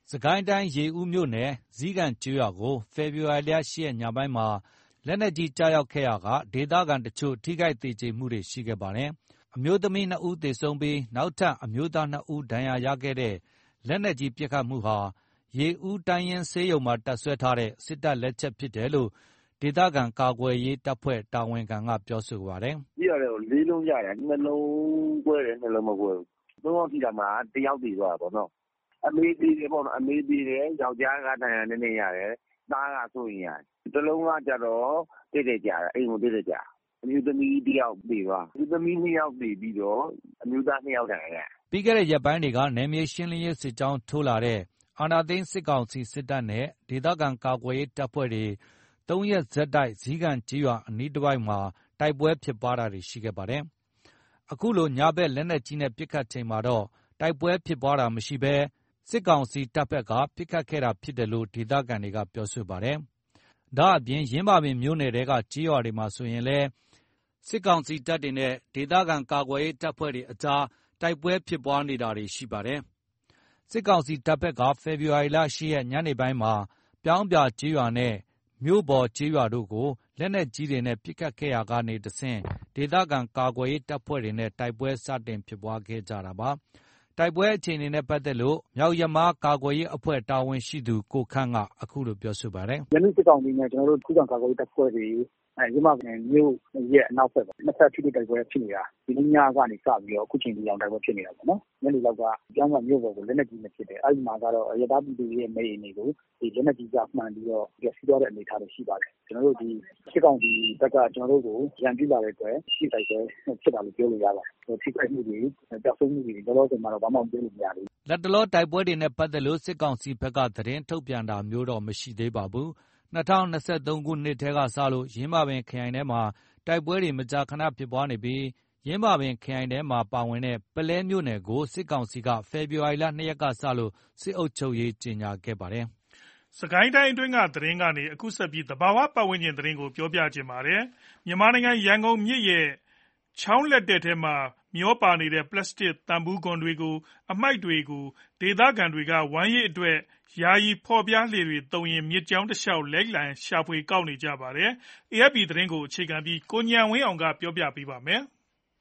စကိုင်းတိုင်းရေဦးမြို့နယ်ဇီးကန်ကျေးရွာကိုဖေဖော်ဝါရီလ 8 ရက်ညပိုင်းမှာလက်နက်ကြီးကျရောက်ခဲ့ရာကဒေသခံတချို့ထိခိုက်သေကျေမှုတွေရှိခဲ့ပါတယ်။အမျိုးသမီး 2 ဦးသေဆုံးပြီးနောက်ထပ်အမျိုးသား 2 ဦးဒဏ်ရာရခဲ့တဲ့လက်နက်ကြီးပစ်ခတ်မှုဟာရေဦးတိုင်းရင်းဆေးရုံမှာတပ်စွဲထားတဲ့စစ်တပ်လက်ချက်ဖြစ်တယ်လို့ဒေသခံကာကွယ်ရေးတပ်ဖွဲ့တာဝန်ခံကပြောဆိုပါတယ်။ကြည့်ရတယ်4 လုံးကြတယ်2 လုံးကွဲတယ်2 လုံးမကွဲဘူး3 ယောက်ထိတာမှာ1 ယောက်သေသွားတာပေါ့နော်အမေသေးတယ်ပေါ့နော်အမေသေးတယ်ယောက်ျားကတန်ရနေရတယ်သားကဆိုရင်ရတယ်တစ်လုံးကကြတော့တိတ်တိတ်ကြတယ်အိမ်ကိုတိတ်တိတ်ကြအမျိုးသမီး1 ယောက်သေသွားအမျိုးသမီး2 ယောက်သေပြီးတော့အမျိုးသား2 ယောက်တန်ရပြီးခဲ့တဲ့ရက်ပိုင်းတွေကနယ်မြေရှင်းလင်းရေးစစ်ကြောင်းထိုးလာတဲ့အာဏာသိမ်းစစ်ကောင်စီစစ်တပ်နဲ့ဒေသခံကာကွယ်ရေးတပ်ဖွဲ့တွေ3 ရက်ဆက်တိုက်ဇီးကန်ကျေးရွာအနီးတစ်ဝိုက်မှာတိုက်ပွဲဖြစ်ပွားတာတွေရှိခဲ့ပါတယ်။အခုလိုညဘက်လက်နက်ကြီးနဲ့ပစ်ခတ်ချိန်မှာတော့တိုက်ပွဲဖြစ်ပွားတာမရှိဘဲစစ်ကောင်စီတပ်ဘက်ကပစ်ခတ်ခဲ့တာဖြစ်တယ်လို့ဒေသခံတွေကပြောဆိုပါတယ်။ဒါအပြင်ယင်းမာပင်မြို့နယ်ကကျေးရွာတွေမှာဆိုရင်လည်းစစ်ကောင်စီတပ်တွေနဲ့ဒေသခံကာကွယ်ရေးတပ်ဖွဲ့တွေအကြားတိုက်ပွဲဖြစ်ပွားနေတာတွေရှိပါတယ်။စစ်ကောင်စီတပ်ဘက်ကဖေဖော်ဝါရီလ 8 ရက်ညနေပိုင်းမှာပြောင်းပြကျေးရွာနဲ့မြို့ပေါ်ကျေးရွာတို့ကိုလက်နက်ကြီးတွေနဲ့ပစ်ခတ်ခဲ့ရာကနေတဆင့်ဒေသခံကာကွယ်ရေးတပ်ဖွဲ့တွေနဲ့တိုက်ပွဲစတင်ဖြစ်ပွားခဲ့ကြတာပါ။တိုက်ပွဲအခြေအနေနဲ့ပတ်သက်လို့မြောက်ယမားကာကွယ်ရေးအဖွဲ့တာဝန်ရှိသူကိုခန့်ကအခုလိုပြောဆိုပါတယ်။ယနေ့စစ်ကောင်စီနဲ့ကျွန်တော်တို့ခုခံကာကွယ်ရေးတပ်ဖွဲ့တွေယမပင်မြို့ရဲ့အနောက်ဘက်ပေါ့နှစ်ဖက်ထိတွေ့တိုက်ပွဲဖြစ်နေတာဒီနေ့ညကနေစပြီးတော့အခုချိန်ဒီအောင်တိုက်ပွဲဖြစ်နေတာပေါ့နော်ညနေလောက်ကကျောင်းကမြို့ပေါ်ကိုလက်နက်ကြီးနဲ့ဖြစ်တယ်အဲ့ဒီမှာကတော့ရတာပြည်သူရဲ့နေအိမ်တွေကိုဒီလက်နက်ကြီးကမှန်ပြီးတော့ပြစီသွားတဲ့အနေအထားတွေရှိပါတယ်ကျွန်တော်တို့ဒီစစ်ကောင်စီဘက်ကကျွန်တော်တို့ကိုရန်ပြလာတဲ့အတွက်ရှိတိုက်ပွဲဖြစ်တာလို့ပြောလို့ရပါတယ်ထိခိုက်မှုတွေကြောက်ဆုံးမှုတွေလောလောဆယ်မှာတော့ဘာမှမပြောလို့မရဘူးလက်တလောတိုက်ပွဲတွေနဲ့ပတ်သက်လို့စစ်ကောင်စီဘက်ကသတင်းထုတ်ပြန်တာမျိုးတော့မရှိသေးပါဘူး2023 ခုနှစ်ထဲကစလို့ယင်းမာပင်ခရိုင်ထဲမှာတိုက်ပွဲတွေမကြာခဏဖြစ်ပွားနေပြီးယင်းမာပင်ခရိုင်ထဲမှာပါဝင်တဲ့ပလဲမြို့နယ်ကိုစစ်ကောင်စီကဖေဖော်ဝါရီလ 2 ရက်ကစလို့စစ်အုပ်ချုပ်ရေးကြေညာခဲ့ပါတယ်။စကိုင်းတိုင်းအတွင်းကသတင်းကနေအခုဆက်ပြီးသဘာဝပတ်ဝန်းကျင်သတင်းကိုပြောပြချင်ပါတယ်။မြန်မာနိုင်ငံရန်ကုန်မြစ်ရဲ့ချောင်းလက်တဲ့ထဲမှာမျောပါနေတဲ့ပလတ်စတစ်တံဘူးကွန်တွေကိုအမိုက်တွေကိုဒေသခံတွေကဝမ်းရည်အတွက်ယာယီဖော်ပြားလှေတွေတုံရင်မြစ်ကြောင်းတစ်လျှောက်လက်လံရှာဖွေကောက်နေကြပါတယ်။ AFP သတင်းကိုအခြေခံပြီးကိုညံဝင်းအောင်ကပြောပြပေးပါမယ်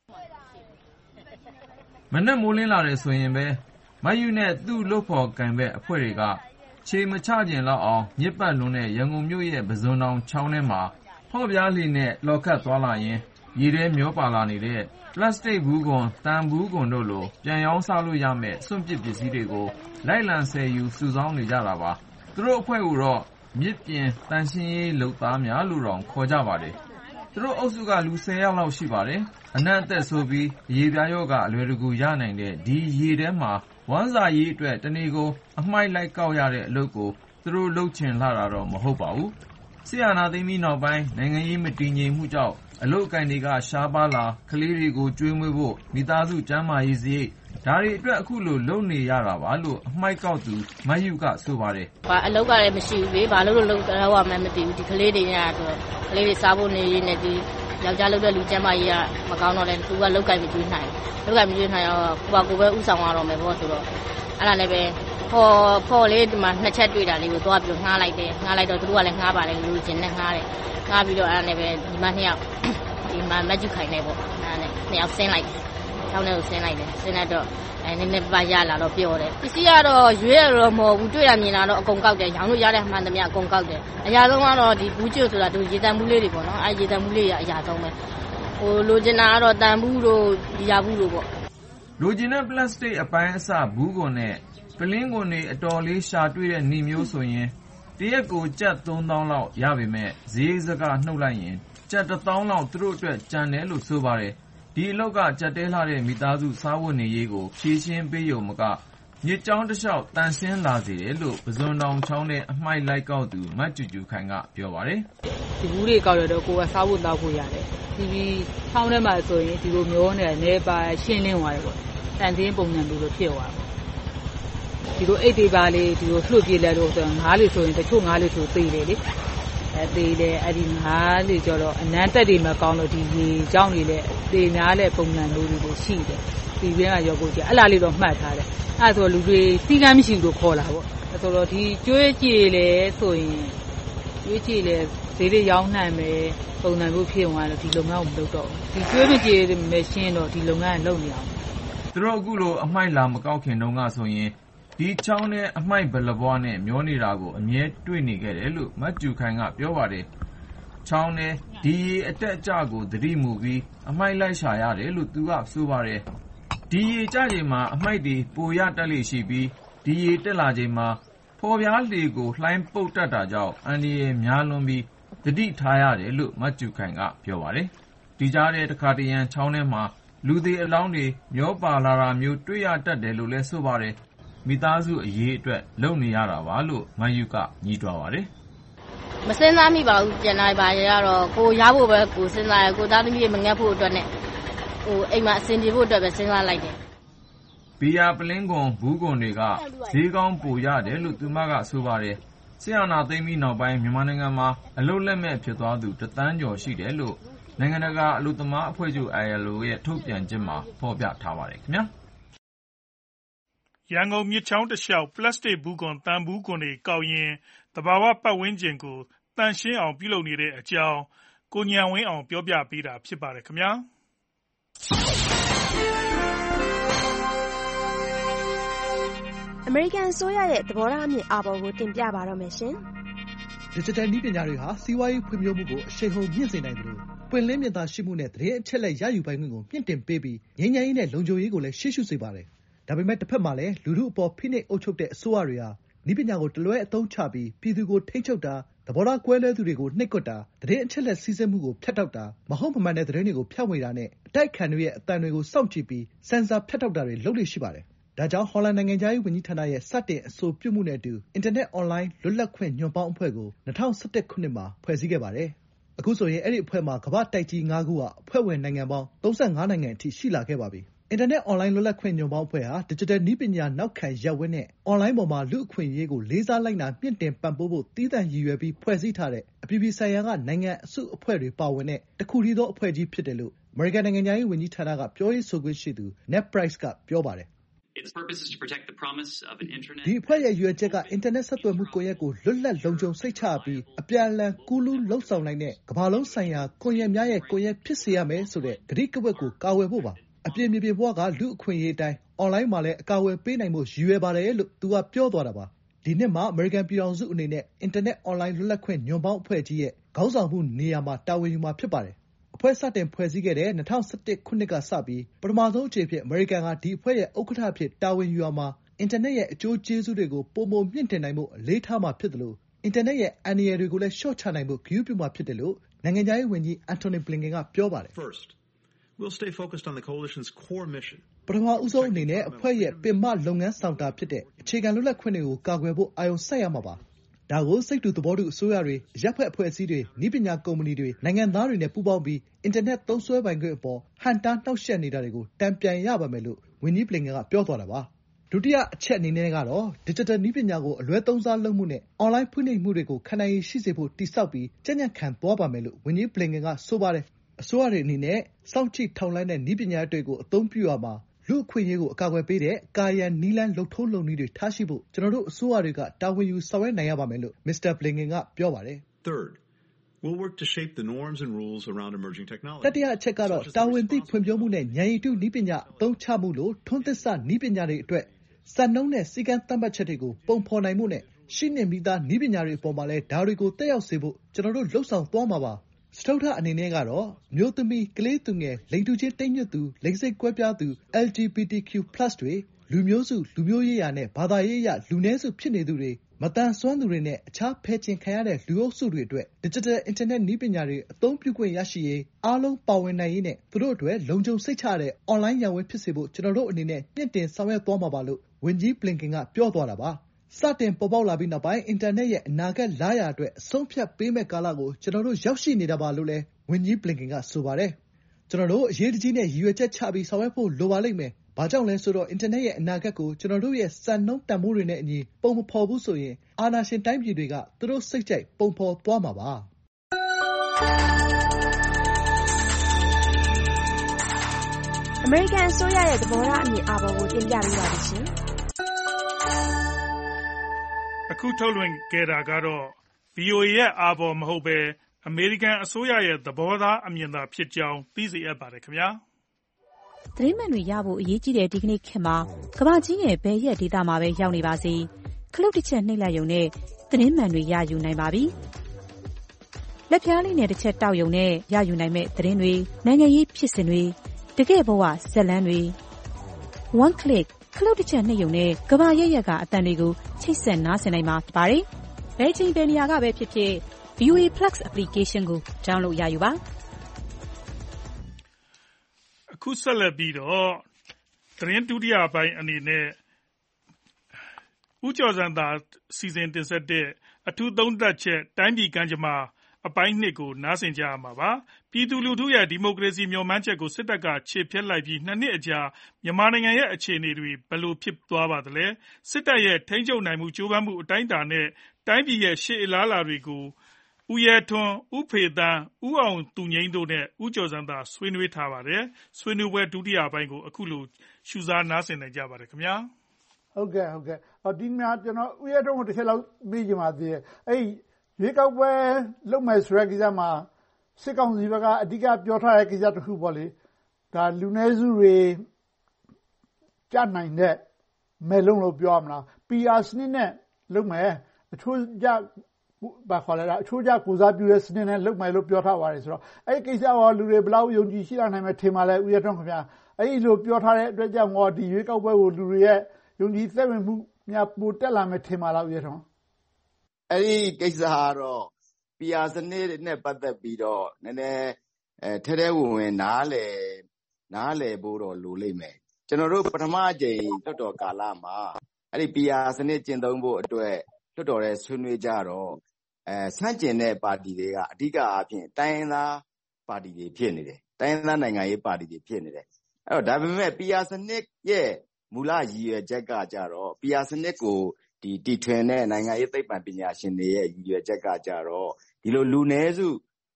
။မနက်မိုးလင်းလာတယ်ဆိုရင်ပဲမယူနဲ့သူ့လုပ်ဖော်ကံဘက်အဖွဲ့တွေကခြေမချကျင်လောက်အောင်မြစ်ပတ်လွန်တဲ့ရန်ကုန်မြို့ရဲ့ပဇွန်တောင်ချောင်းထဲမှာဖော်ပြားလှေနဲ့လော်ခတ်သွားလာရင်ရေထဲမျောပါလာနေတဲ့ပလတ်စတစ်ဘူးကွန်တန်ဘူးကွန်တို့လိုပြန်ရောင်းစားလို့ရမယ့်စွန့်ပစ်ပစ္စည်းတွေကိုလိုက်လံဆယ်ယူစုဆောင်းနေကြတာပါသူတို့အဖွဲ့ကိုတော့မြစ်ပြင်တန်ရှင်းရေးလုပ်သားများလို့တောင်ခေါ်ကြပါတယ်သူတို့အုပ်စုကလူ10 ယောက်လောက်ရှိပါတယ်အနံ့အသက်ဆိုပြီးရေပြားရောဂါအလွယ်တကူရနိုင်တဲ့ဒီရေထဲမှာဝမ်းစာရေးအတွက်တနေ့ကိုအမှိုက်လိုက်ကောက်ရတဲ့အလုပ်ကိုသူတို့လုပ်ချင်လာတာတော့မဟုတ်ပါဘူးဆရာနာသိမ်းပြီးနောက်ပိုင်းနိုင်ငံရေးမတည်ငြိမ်မှုကြောင့်အလုတ်ကိုင်းတွေကရှားပါလာကလေးတွေကိုကျွေးမွေးဖို့မိသားစုကျန်းမာရေးစရိတ်ဒါတွေအတွက်အခုလိုလုပ်နေရတာပါလို့အမိုက်ကောက်သူမယူကဆိုပါတယ်အလုတ်ကလည်းမရှိဘူးလေဘာလို့လုပ်ရမှန်းမသိဘူးဒီကလေးတွေညတော့ကလေးတွေစားဖို့နေရင်းနဲ့ဒီယောက်ျားလုပ်တဲ့လူကျန်းမာရေးကမကောင်းတော့လဲသူကလုတ်ကိုင်းမကျွေးနိုင်လုတ်ကိုင်းမကျွေးနိုင်တော့ကိုပဲဥဆောင်ရတော့မယ်ပေါ့ဆိုတော့အဲ့ဒါလည်းပဲဖော်လေးဒီမှာ2ချက်တွေ့တာလေးကိုသွားပြီးငှားလိုက်တယ်ငှားလိုက်တော့သူတို့ကလည်းငှားပါတယ်လူချင်းနဲ့ငှားတယ်ငှားပြီးတော့အဲ့ဒါလည်းပဲဒီမှာ2 ယောက်ဒီမှာမက်ဂျူခိုင်နေပေါ့အဲ့ဒါနဲ့2 ယောက်ဆင်းလိုက်တယ်ချောင်းထဲကိုဆင်းလိုက်တယ်ဆင်းလိုက်တော့နည်းနည်းပါရလာတော့ပြောတယ်ပစ္စည်းကတော့ရွေးရတော့မဟုတ်ဘူးတွေ့ရမြင်လာတော့အကုန်ကောက်တယ်ရောင်းလို့ရတဲ့မှန်သမျှအကုန်ကောက်တယ်အရာဆုံးကတော့ဒီဘူးကျွတ်ဆိုတာဒီရေတံဘူးလေးတွေပေါ့နော်အဲ့ရေတံဘူးလေးကအရာဆုံးပဲလိုချင်တာကတော့တန်ဘူးတို့ဒီရာဘူးတို့ပေါ့လိုချင်တဲ့ပလတ်စတစ်အပိုင်းအစဘူးကွန်နဲ့ပလင်းကွန်တွေအတော်လေးရှာတွေ့တဲ့နေမျိုးဆိုရင်တရက်ကိုကျပ်3000လောက်ရပေမဲ့ဈေးစကားနှုတ်လိုက်ရင်ကျပ်1000လောက်သူတို့အတွက်ကျန်တယ်လို့ဆိုပါတယ်ဒီအလောက်ကကြက်တဲလာတဲ့မိသားစုစားဝတ်နေရေးကိုဖြည့်ရှင်းပေးရုံမကမြစ်ကြောင်းတစ်လျှောက်တန်ရှင်းလာစေတယ်လို့ပဇွန်တောင်ချောင်းထဲအမှိုက်လိုက်ကောက်သူမတ်ကျူကျူခိုင်ကပြောပါတယ်ဒီဘူးတွေကောက်ရတော့ကိုယ်ကစားဖို့တောက်ဖို့ရတယ်ဒီချောင်းထဲမှာဆိုရင်ဒီလိုမျိုးနဲ့နေပါရှင်းလင်းသွားတယ်ပေါ့တန်တင်းပုံစံလိုဖြစ်သွားတယ်ဒီလိုအိတ်တွေပါလေဒီလိုလှုပ်ပြလဲလို့ဆိုတော့ငါးလေးဆိုရင်တချို့ငါးလေးဆိုသေးတယ်လေသေးတယ်အဲ့ဒီငါးလေးကျတော့အနမ်းတက်တွေမကောင်းလို့ဒီရေကြောင်းတွေလည်းသေများတဲ့ပုံစံမျိုးတွေရှိတယ်ဒီဘင်းကရောကိုကြအဲ့လားလေးတော့မှတ်ထားတယ်အဲ့ဆိုလူတွေစီကမ်းမရှိဘူးလို့ခေါ်လာပေါ့ဆိုတော့ဒီကျွေးကြည်လေဆိုရင်ကျွေးကြည်လေဈေးလေးရောင်းနိုင်မယ်ပုံစံမျိုးဖြစ်သွားတယ်ဒီလုပ်ငန်းကိုမလုပ်တော့ဘူးဒီကျွေးမကြည်မရှင်းတော့ဒီလုပ်ငန်းကလုပ်နေအောင်သူတို့အခုလိုအမိုက်လာမကောက်ခင်တုန်းကဆိုရင်ဒီချောင်းနဲ့အမိုက်ဘလဘွားနဲ့မျောနေတာကိုအမြဲတွေ့နေခဲ့တယ်လို့မတ်ကျူခိုင်ကပြောပါတယ်ချောင်းနဲ့ဒီရေအတက်အကျကိုသတိမူပြီးအမိုက်လိုက်ရှာရတယ်လို့သူကဆိုပါတယ်ဒီရေကျချိန်မှာအမိုက်တွေပိုရတက်လေရှိပြီးဒီရေတက်လာချိန်မှာဖော်ပြားလေကိုလှိုင်းပုတ်တတ်တာကြောင့်အန်ဒီရဲ့များလွန်ပြီးသတိထားရတယ်လို့မတ်ကျူခိုင်ကပြောပါတယ်ဒီကြားတဲ့တစ်ခါတရံချောင်းထဲမှာလူသေးအလောင်းတွေမျောပါလာတာမျိုးတွေ့ရတတ်တယ်လို့လည်းဆိုပါတယ်မိသားစုအရေးအတွက်လုပ်နေရတာပါလို့မယူကညီးတွားပါတယ်မစင်းစားမိပါဘူးပြန်လာပါရတော့ကိုရဖို့ပဲကိုစဉ်းစားရကိုသားသမီးတွေမငတ်ဖို့အတွက်နဲ့အိမ်မှာအဆင်ပြေဖို့အတွက်ပဲစဉ်းစားလိုက်တယ်ဘီယာပလင်းကွန်ဘူးကွန်တွေကဈေးကောင်းပိုရတယ်လို့သူမကဆိုပါတယ်ဆရာနာသိမ်းပြီးနောက်ပိုင်းမြန်မာနိုင်ငံမှာအလုပ်လက်မဲ့ဖြစ်သွားသူ1 သန်းကျော်ရှိတယ်လို့နိုင်ငံတကာအလုပ်သမားအဖွဲ့ချုပ် ILO ရဲ့ထုတ်ပြန်ချက်မှာဖော်ပြထားပါတယ်ခင်ဗျာရန်ကုန်မြစ်ချောင်းတစ်လျှောက်ပလတ်စတစ်ဘူးကွန်သံဘူးကွန်တွေကောက်ရင်သဘာဝပတ်ဝန်းကျင်ကိုတန့်ရှင်းအောင်ပြုလုပ်နေတဲ့အကြောင်းကိုဉာဏ်ဝင်းအောင်ပြောပြပေးတာဖြစ်ပါတယ်ခင်ဗျာအမေရိကန်အစိုးရရဲ့သဘောထားအမြင်အာဘော်ကိုတင်ပြပါတော့မယ်ရှင်။ Digital နည်းပညာတွေဟာစီးပွားရေးဖွံ့ဖြိုးမှုကိုအရှိန်ဟုန်မြင့်စေနိုင်တယ်လို့ပွင့်လင်းမြင်သာရှိမှုနဲ့သတင်းအချက်အလက်ရယူပိုင်ခွင့်ကိုမြင့်တင်ပေးပြီးငြိမ်းချမ်းရေးနဲ့လုံခြုံရေးကိုလည်းရှေ့ရှုစေပါတယ်။ဒါပေမဲ့တစ်ဖက်မှာလည်းလူထုအပေါ်ဖိနှိပ်အုပ်ချုပ်တဲ့အစိုးရတွေဟာနည်းပညာကိုတလွဲအသုံးချပြီးပြည်သူကိုထိန်းချုပ်တာသဘောထားကွဲလွဲသူတွေကိုနှိပ်ကွပ်တာသတင်းအချက်အလက်စီးဆင်းမှုကိုဖြတ်တောက်တာမဟုတ်မမှန်တဲ့သတင်းတွေကိုဖြန့်ဝေတာနဲ့အတိုက်အခံတွေရဲ့အသံတွေကိုစောင့်ကြည့်ပြီးဆင်ဆာဖြတ်တောက်တာတွေလုပ်လေ့ရှိပါတယ်။ဒါကြောင့်ဟော်လန်နိုင်ငံခြားရေးဝန်ကြီးဌာနရဲ့စတင်အဆိုပြုမှုနဲ့အတူအင်တာနက်အွန်လိုင်းလွတ်လပ်ခွင့်ညွှန်ပေါင်းအဖွဲ့ကို2011ခုနှစ်မှာဖွဲ့စည်းခဲ့ပါတယ်။အခုဆိုရင်အဲဒီအဖွဲ့မှာကမ္ဘာ့တိုက်ကြီး5ခုကအဖွဲ့ဝင်နိုင်ငံပေါင်း35နိုင်ငံအထိရှိလာခဲ့ပါပြီ။အင်တာနက်အွန်လိုင်းလွတ်လပ်ခွင့်ညွှန်ပေါင်းအဖွဲ့ဟာဒစ်ဂျစ်တယ်နည်းပညာနောက်ခံရပ်ဝန်းနဲ့အွန်လိုင်းပေါ်မှာလူ့အခွင့်အရေးကိုလေးစားလိုက်နာမြှင့်တင်ပံ့ပိုးဖို့သီးသန့်ရည်ရွယ်ပြီးဖွဲ့စည်းထားတဲ့အပြည်ပြည်ဆိုင်ရာကနိုင်ငံအစုအဖွဲ့တွေပါဝင်တဲ့တစ်ခုတည်းသောအဖွဲ့ကြီးဖြစ်တယ်လို့အမေရိကန်နိုင်ငံခြားရေးဝန်ကြီးဌာနကပြောရေးဆိုခွင့်ရှိသူ Ned Price ကပြောပါတယ်ဒီအဖွဲ့ရဲ့ရည်ရွယ်ချက်ကအင်တာနက်ဆက်သွယ်မှုကွန်ရက်ကိုလွတ်လပ်လုံခြုံစိတ်ချရပြီးအပြန်အလှန်ကူးလူးလှုပ်ဆောင်နိုင်တဲ့ကမ္ဘာလုံးဆိုင်ရာကွန်ရက်များရဲ့ကွန်ရက်ဖြစ်စေရမယ်ဆိုတဲ့ကတိကဝတ်ကိုကာကွယ်ဖို့ပါအပြင်မြေပြင်ဘဝကလူ့အခွင့်အရေးအတိုင်းအွန်လိုင်းမှာလည်းအကာအကွယ်ပေးနိုင်ဖို့ရည်ရွယ်ပါတယ်လို့သူကပြောသွားတာပါဒီနှစ်မှာအမေရိကန်ပြည်ထောင်စုအနေနဲ့အင်တာနက်အွန်လိုင်းလွတ်လပ်ခွင့်ညွှန်ပေါင်းအဖွဲ့ကြီးရဲ့ခေါင်းဆောင်မှုနေရာမှာတာဝန်ယူမှာဖြစ်ပါတယ်အဖွဲ့စတင်ဖွဲ့စည်းခဲ့တဲ့2011ခုနှစ်ကစပြီးပထမဆုံးအကြိမ်ဖြစ်အမေရိကန်ကဒီအဖွဲ့ရဲ့ဥက္ကဋ္ဌဖြစ်တာဝန်ယူရမှာအင်တာနက်ရဲ့အကျိုးကျေးဇူးတွေကိုပိုမိုမြင့်တင်နိုင်ဖို့အလေးထားမှာဖြစ်တယ်လို့အင်တာနက်ရဲ့အန္တရာယ်တွေကိုလည်းလျှော့ချနိုင်ဖို့ဂရုပြုမှာဖြစ်တယ်လို့နိုင်ငံခြားရေးဝန်ကြီးအန်တိုနီဘလင်ကန်ကပြောပါတယ်ပထမဦးဆုံးအနေနဲ့အဖွဲ့ရဲ့ပင်မလုပ်ငန်းဆောင်တာဖြစ်တဲ့အခြေခံလွတ်လပ်ခွင့်တွေကိုကာကွယ်ဖို့အာရုံစိုက်ရမှာပါဒါကိုစိတ်တူသဘောတူအစိုးရတွေအရပ်ဖက်အဖွဲ့အစည်းတွေနည်းပညာကုမ္ပဏီတွေနိုင်ငံသားတွေနဲ့ပူးပေါင်းပြီးအင်တာနက်သုံးစွဲပိုင်ခွင့်အပေါ်ဟန့်တားနှောက်ယှက်နေတာတွေကိုတန်ပြန်ရပါမယ်လို့ဝန်ကြီးဘလင်ကန်ကပြောသွားတာပါဒုတိယအချက်အနေနဲ့ကတော့ဒစ်ဂျစ်တယ်နည်းပညာကိုအလွဲသုံးစားလုပ်မှုနဲ့အွန်လိုင်းဖိနှိပ်မှုတွေကိုခံနိုင်ရည်ရှိစေဖို့တည်ဆောက်ပြီးကြံ့ကြံ့ခံသွားပါမယ်လို့ဝန်ကြီးဘလင်ကန်ကဆိုပါတယ်အစိုးရတွေအနေနဲ့စောင့်ကြည့်ထောက်လှမ်းတဲ့နည်းပညာတွေကိုအသုံးပြုရမှာလူ့အခွင့်အရေးကိုအကာအကွယ်ပေးတဲ့ကာယံနည်းလမ်းလုပ်ထုံးလုပ်နည်းတွေထားရှိဖို့ကျွန်တော်တို့အစိုးရတွေကတာဝန်ယူဆောင်ရွက်နိုင်ရပါမယ်လို့မစ္စတာဘလင်ကန်ကပြောပါတယ်တတိယအချက်ကတော့တာဝန်သိဖွံ့ဖြိုးမှုနဲ့ဉာဏ်ရည်တုနည်းပညာအသုံးချမှုလို့ထွန်းသစ်စနည်းပညာတွေအတွက်စံနှုန်းနဲ့စည်းကမ်းသတ်မှတ်ချက်တွေကိုပုံဖော်နိုင်မှုနဲ့ရှိနေပြီးသားနည်းပညာတွေအပေါ်မှာလည်းဒါတွေကိုသက်ရောက်စေဖို့ကျွန်တော်တို့လှုပ်ဆောင်သွားမှာပါစတုတ္ထအနေနဲ့ကတော့မျိုးသမီးကလေးသူငယ်လိင်တူချင်းတိမ်ညွတ်သူလိင်စိတ်ကွဲပြားသူ LGBTQ+ တွေလူမျိုးစုလူမျိုးရေးရာနဲ့ဘာသာရေးအရလူနည်းစုဖြစ်နေသူတွေမသန်စွမ်းသူတွေနဲ့အခြားဖယ်ကျဉ်ခံရတဲ့လူအုပ်စုတွေအတွက်ဒစ်ဂျစ်တယ်အင်တာနက်နည်းပညာတွေအသုံးပြုခွင့်ရရှိရေးအားလုံးပါဝင်နိုင်ရေးနဲ့သူတို့အတွက်လုံခြုံစိတ်ချတဲ့အွန်လိုင်းရန်ဝယ်ဖြစ်စေဖို့ကျွန်တော်တို့အနေနဲ့မြင့်တင်ဆောင်ရွက်သွားမှာပါလို့ဝန်ကြီးဘလင်ကန်ကပြောသွားတာပါစတင်ပေါ်ပေါက်လာပြီးနောက်ပိုင်းအင်တာနက်ရဲ့အနာဂတ်လားရာအတွက်အဆုံးဖြတ်ပေးမဲ့ကာလကိုကျွန်တော်တို့ရောက်ရှိနေတာပါလို့လည်းဝန်ကြီးဘလင်ကန်ကဆိုပါတယ်ကျွန်တော်တို့အရေးတကြီးနဲ့ရည်ရွယ်ချက်ချပြီးဆောင်ရွက်ဖို့လိုပါလိမ့်မယ်ဘာကြောင့်လဲဆိုတော့အင်တာနက်ရဲ့အနာဂတ်ကိုကျွန်တော်တို့ရဲ့စံနှုန်းတန်ဖိုးတွေနဲ့အညီပုံမဖော်ဘူးဆိုရင်အာဏာရှင်တိုင်းပြည်တွေကသူတို့စိတ်ကြိုက်ပုံဖော်သွားမှာပါအမေရိကန်အစိုးရရဲ့သဘောထားအမြင်အာဘော်ကိုတင်ပြပေးပါမယ်ရှင်အခုထုတ်လွှင့်ခဲ့တာကတော့ VOA ရဲ့အာဘော်မဟုတ်ဘဲအမေရိကန်အစိုးရရဲ့သဘောထားအမြင်သာဖြစ်ကြောင်းသိစေအပ်ပါတယ်ခင်ဗျာ။သတင်းမှန်တွေရဖို့အရေးကြီးတဲ့ဒီကနေ့ခေတ်မှာကမ္ဘာကြီးရဲ့ဘယ်ရက်ဒေသမှာပဲရောက်နေပါစေခလုတ်တစ်ချက်နှိပ်လိုက်ရုံနဲ့သတင်းမှန်တွေရယူနိုင်ပါပြီ။လက်ဖျားလေးနဲ့တစ်ချက်တောက်ရုံနဲ့ရယူနိုင်မဲ့သတင်းတွေနိုင်ငံရေးဖြစ်စဉ်တွေတကယ့်ဘဝဇာတ်လမ်းတွေ one click ခလုတ်တစ်ချက်နှိပ်ရုံနဲ့ကမ္ဘာရဲ့ကအသံတွေကိုချိတ်ဆက်နားဆင်နိုင်မှာဖြစ်ပါတယ်။ဘယ်ချိန်ဘယ်နေရာကပဲဖြစ်ဖြစ် VOA Plus application ကို download ရယူပါအခုဆက်လက်ပြီးတော့သတင်းဒုတိယပိုင်းအနေနဲ့ဦးကျော်စံသာစီစဉ်တင်ဆက်တဲ့အထူးသုံးသပ်ချက်တိုင်းပြည်ကံကြမ္မာအပိုင်း2ကိုနားဆင်ကြရမှာပါပြည်သူလူထုရဲ့ဒီမိုကရေစီမျှော်မှန်းချက်ကိုစစ်တပ်ကခြေဖျက်လိုက်ပြီး2နှစ်အကြာမြန်မာနိုင်ငံရဲ့အခြေအနေတွေဘယ်လိုဖြစ်သွားပါသလဲစစ်တပ်ရဲ့ထိန်းချုပ်နိုင်မှုကြိုးပမ်းမှုအတိုင်းအတာနဲ့တိုင်းပြည်ရဲ့ရှေ့အလားအလာတွေကိုဦးရဲထွန်း၊ဦးဖေသန်း၊ဦးအောင်သူငြိမ်းတို့နဲ့ဦးကျော်စံသာဆွေးနွေးထားပါတယ်။ဆွေးနွေးပွဲဒုတိယပိုင်းကိုအခုလိုရှုစားနားဆင်နိုင်ကြပါတယ်ခင်ဗျာ။ဟုတ်ကဲ့ဒီမှာကျွန်တော်ဦးရဲထွန်းကိုတစ်ချက်လောက်မေးချင်ပါသေးတယ်။အဲ့ရွေးကောက်ပွဲလုပ်မယ်ဆိုတဲ့ကိစ္စမှာစစ်ကောင်စီဘက်ကအဓိကပြောထားတဲ့ကိစ္စတစ်ခုပေါ့လေ။ဒါလူနည်းစုတွေကြနိုင်တဲ့မဲလုံးလို့ပြောရမလား။ PR စနစ်နဲ့လုပ်မယ်အချိုးကျဘာခေါ်လဲအချိုးကျကိုစားပြုတဲ့စနစ်နဲ့လုပ်မယ်လို့ပြောထားပါတယ်ဆိုတော့အဲ့ဒီကိစ္စရောလူတွေဘယ်လောက်ယုံကြည်ရှိလာနိုင်မယ်ထင်ပါလဲဦးရထွန်းခင်ဗျာအဲ့ဒီလိုပြောထားတဲ့အတွက်ကြောင့်ဒီရွေးကောက်ပွဲကိုလူတွေရဲ့ယုံကြည်သက်ဝင်မှုများပိုတက်လာမယ်ထင်ပါလားဦးရထွန်းအဲ့ဒီကိစ္စကတော့ PR စနစ်နဲ့ပတ်သက်ပြီးတော့နည်းနည်းထဲထဲဝင်ဝင်နားလည်ဖို့တော့လိုလိမ့်မယ်ကျွန်တော်တို့ပထမအကြိမ်လွှတ်တော်ကာလမှာအဲ့ဒီ PR စနစ်ကျင့်သုံးဖို့အတွက်လွှတ်တော်ရဲ့ဆွေးနွေးကြတော့ဆန့်ကျင်တဲ့ပါတီတွေကအဓိကအားဖြင့်တိုင်းရင်းသားပါတီတွေဖြစ်နေတယ်တိုင်းရင်းသားနိုင်ငံရေးပါတီတွေဖြစ်နေတယ်အဲ့တော့ဒါပေမဲ့ PR စနစ်ရဲ့မူလရည်ရွယ်ချက်ကကြတော့ PR စနစ်ကိုတီထွင်တဲ့နိုင်ငံရေးသိပ္ပံပညာရှင်တွေရဲ့ရည်ရွယ်ချက်ကကြတော့ဒီလိုလူနည်းစု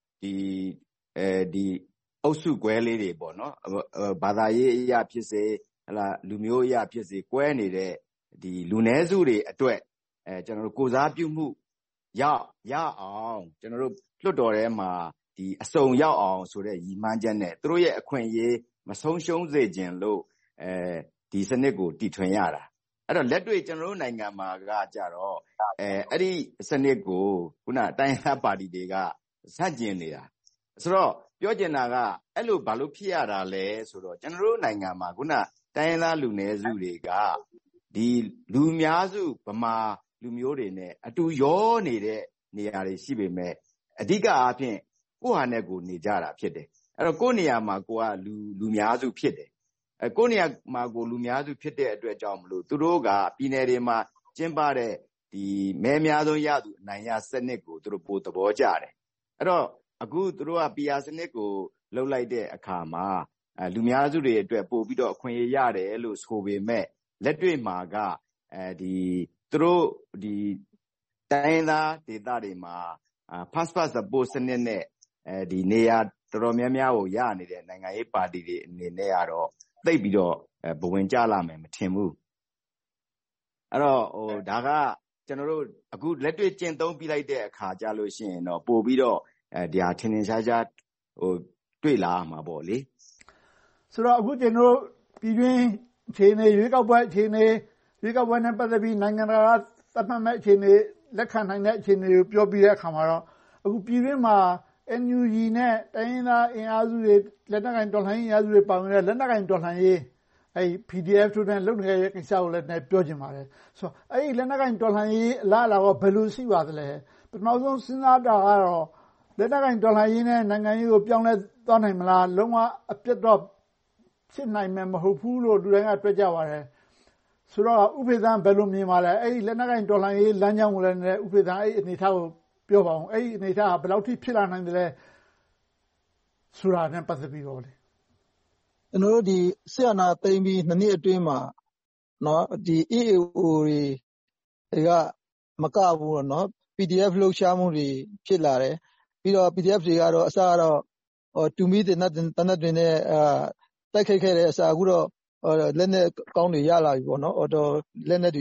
ဒီအုပ်စုကွဲလေးတွေပေါ့နော်ဘာသာရေးအရာဖြစ်စေဟလာလူမျိုးအရာဖြစ်စေကွဲနေတဲ့ဒီလူနည်းစုတွေအတွက်ကျွန်တော်တို့ကိုစားပြုမှုရအောင်ကျွန်တော်တို့လွှတ်တော်ထဲမှာဒီအစုံရောက်အောင်ဆိုတဲ့ရည်မှန်းချက်နဲ့သူတို့ရဲ့အခွင့်အရေးမဆုံးရှုံးစေခြင်းလို့ဒီစနစ်ကိုတည်ထွင်ရတာအဲ့တော့လက်တွေ့ကျွန်တော်တို့နိုင်ငံမှာကကြတော့အဲ့ဒီစနစ်ကိုခုနတိုင်းရင်းပါတီတွေကဆန့်ကျင်နေတာဆိုတော့ပြောချင်တာကအဲ့လိုဘာလို့ဖြစ်ရတာလဲဆိုတော့ကျွန်တော်တို့နိုင်ငံမှာခုနတိုင်းရင်းသားလူနည်းစုတွေကဒီလူများစုဗမာလူမျိုးတွေနဲ့အတူရောနေတဲ့နေရာတွေရှိပေမဲ့အဓိကအားဖြင့်ကိုယ့်ဟာနဲ့ကိုယ်နေကြတာဖြစ်တယ်အဲ့တော့ကိုယ့်နေရာမှာကိုကလူများစုဖြစ်တယ်ကိုယ့်နေရာမှာကိုလူများစုဖြစ်တဲ့အတွက်ကြောင့်မလို့သူတို့ကပြည်နယ်တွေမှာကျင်းပတဲ့ဒီမဲများဆုံးရသူအနိုင်ရစနစ်ကိုသူတို့ပိုသဘောကျတယ်အဲ့တော့အခုသူတို့က PR စနစ်ကိုလှုပ်လိုက်တဲ့အခါမှာလူများစုတွေအတွက်ပို့ပြီးတော့အခွင့်အရေးရတယ်လို့ဆိုပေမဲ့လက်တွေ့မှာကဒီသူတို့ဒီတိုင်းသားဒေသတွေမှာ fast support စနစ်နဲ့ဒီနေရာတော်တော်များများကိုရနေတဲ့နိုင်ငံရေးပါတီတွေအနေနဲ့ကတော့သိပ်ပြီးတော့ဘဝင်ကျလာမယ်မထင်ဘူးအဲ့တော့ဒါကကျွန်တော်တို့အခုလက်တွေ့ကျင့်သုံးပြလိုက်တဲ့အခါကြလို့ရှိရင်တော့ပို့ပြီးတော့ဒီဟာထင်ထင်ရှားရှားတွေ့လာမှာပေါ့လေဆိုတော့အခုကျွန်တော်ပြည်တွင်းအခြေအနေရွေးကောက်ပွဲအခြေအနေရွေးကောက်ပွဲနဲ့ပတ်သက်ပြီးနိုင်ငံတကာကသတ်မှတ်မဲ့အခြေအနေလက်ခံနိုင်တဲ့အခြေအနေကိုပြောပြတဲ့အခါမှာတော့အခုပြည်တွင်းမှာ NUG နဲ့တိုင်းရင်းသားအင်အားစုတွေလက်နက်ကိုင်တော်လှန်ရေးအင်အားစုတွေပါဝင်တဲ့လက်နက်ကိုင်တော်လှန်ရေးအဲ့ PDF တို့နဲ့လုပ်နေတဲ့ကိစ္စကိုလည်းပြောချင်ပါတယ်ဆိုတော့အဲ့ဒီလက်နက်ကိုင်တော်လှန်ရေးအလားအလာကဘယ်လိုရှိပါသလဲပထမဆုံးစဉ်းစားတာကတော့လက်နက်ကိုင်တော်လှန်ရေးနဲ့နိုင်ငံရေးကိုပြောင်းလဲသွားနိုင်မလားလုံးဝအပြတ်တော့ဖြစ်နိုင်မှာမဟုတ်ဘူးလို့လူတိုင်းကတွေ့ကြပါတယ်ဆိုတော့ဥပေသံဘယ်လိုမြင်ပါလဲအဲ့ဒီလက်နက်ကိုင်တော်လှန်ရေးလမ်းကြောင်းကိုလည်းဥပေသံအဲ့ဒီအနေထားကိုပြောပါအောင်အဲ့ဒီအနေထားကဘယ်လောက်ထိဖြစ်လာနိုင်တယ်လဲဆိုတာနဲ့ပတ်သက်ပြီးတော့လေကျွန်တော်တို့ဒီဆီယနာသိမ်းပြီး2နှစ်အတွင်းမှာเนาะဒီ EAO တွေကမကဘူးတော့เนาะ PDF လှုပ်ရှားမှုတွေဖြစ်လာတယ်ပြီးတော့ PDF တွေကတော့အစကတော့တူမီတင်တဲ့တနက်တွင်နဲ့တိုက်ခိုက်ခဲ့တဲ့အစအခုတော့လက်နက်ကောင်းတွေရလာပြီပေါ့နော်လက်နက်တွေ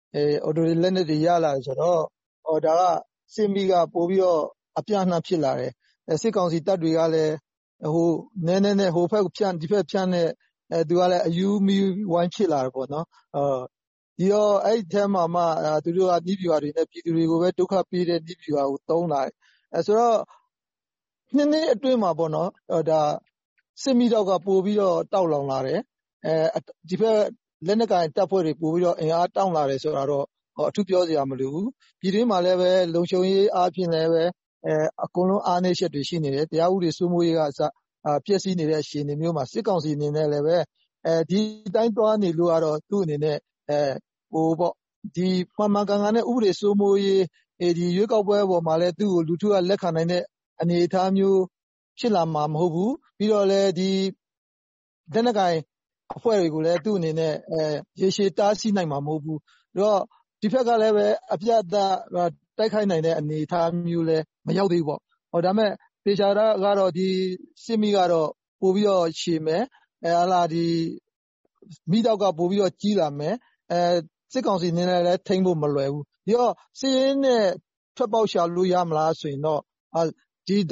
အော်တိုလက်နက်တွေရလာတယ်ဆိုတော့ဒါကစစ်မီးကပို့ပြီးတော့အပြန့်နှံ့ဖြစ်လာတယ်စစ်ကောင်စီတပ်တွေကလည်းနည်းနည်းနဲ့ဟိုဘက်ဖြန့်ဒီဘက်ဖြန့်နဲ့သူကလည်းအယူမီဝိုင်းဖြစ်လာတယ်ပေါ့နော်ဒီတော့အဲ့ဒီထဲမှာမှသူတို့ကနီးပြူဟာတွေနဲ့ပြည်သူတွေကိုပဲဒုက္ခပေးတဲ့နီးပြူဟာကိုသုံးလာတယ်ဆိုတော့နှစ်အတွင်းမှာပေါ့နော်ဒါစစ်မီးတောက်ကပို့ပြီးတော့တောက်လောင်လာတယ်ဒီဘက်လက်နက်ကိုင်တပ်ဖွဲ့တွေပို့ပြီးတော့အင်အားတောင်းလာတယ်ဆိုတာတော့အထူးပြောစရာမလိုဘူးပြည်တွင်းမှာလည်းပဲလုံခြုံရေးအားဖြင့်လည်းပဲအကုန်လုံးအားနည်းချက်တွေရှိနေတယ်တရားဥပဒေစိုးမိုးရေးကအစပျက်စီးနေတဲ့အခြေအနေမျိုးမှာစစ်ကောင်စီအနေနဲ့လည်းပဲဒီတိုင်းသွားနေလို့ကတော့သူ့အနေနဲ့ဒီမှန်ကန်ကန်နဲ့ဥပဒေစိုးမိုးရေးဒီရွေးကောက်ပွဲပေါ်မှာလည်းသူ့ကိုလူထုကလက်ခံနိုင်တဲ့အနေအထားမျိုးဖြစ်လာမှာမဟုတ်ဘူးပြီးတော့လည်းဒီလက်နက်ကိုင်အဖွဲ့တွေကိုလည်းသူ့အနေနဲ့ရေရှည်တားဆီးနိုင်မှာမဟုတ်ဘူးပြီးတော့ဒီဘက်ကလည်းပဲအပြတ်တိုက်ခိုက်နိုင်တဲ့အနေအထားမျိုးလည်းမရောက်သေးဘူးပေါ့ဒါပေမဲ့သေချာတာကတော့ဒီစစ်မီးကတော့ပို့ပြီးတော့ရှည်မယ်ဒီမိတောက်ကပို့ပြီးတော့ကြီးလာမယ်စစ်ကောင်စီအနေနဲ့လည်းထိန်းဖို့မလွယ်ဘူးဒီတော့စစ်ရေးနဲ့ထွက်ပေါက်ရှာလို့ရမလားဆိုရင်တော့ဒါက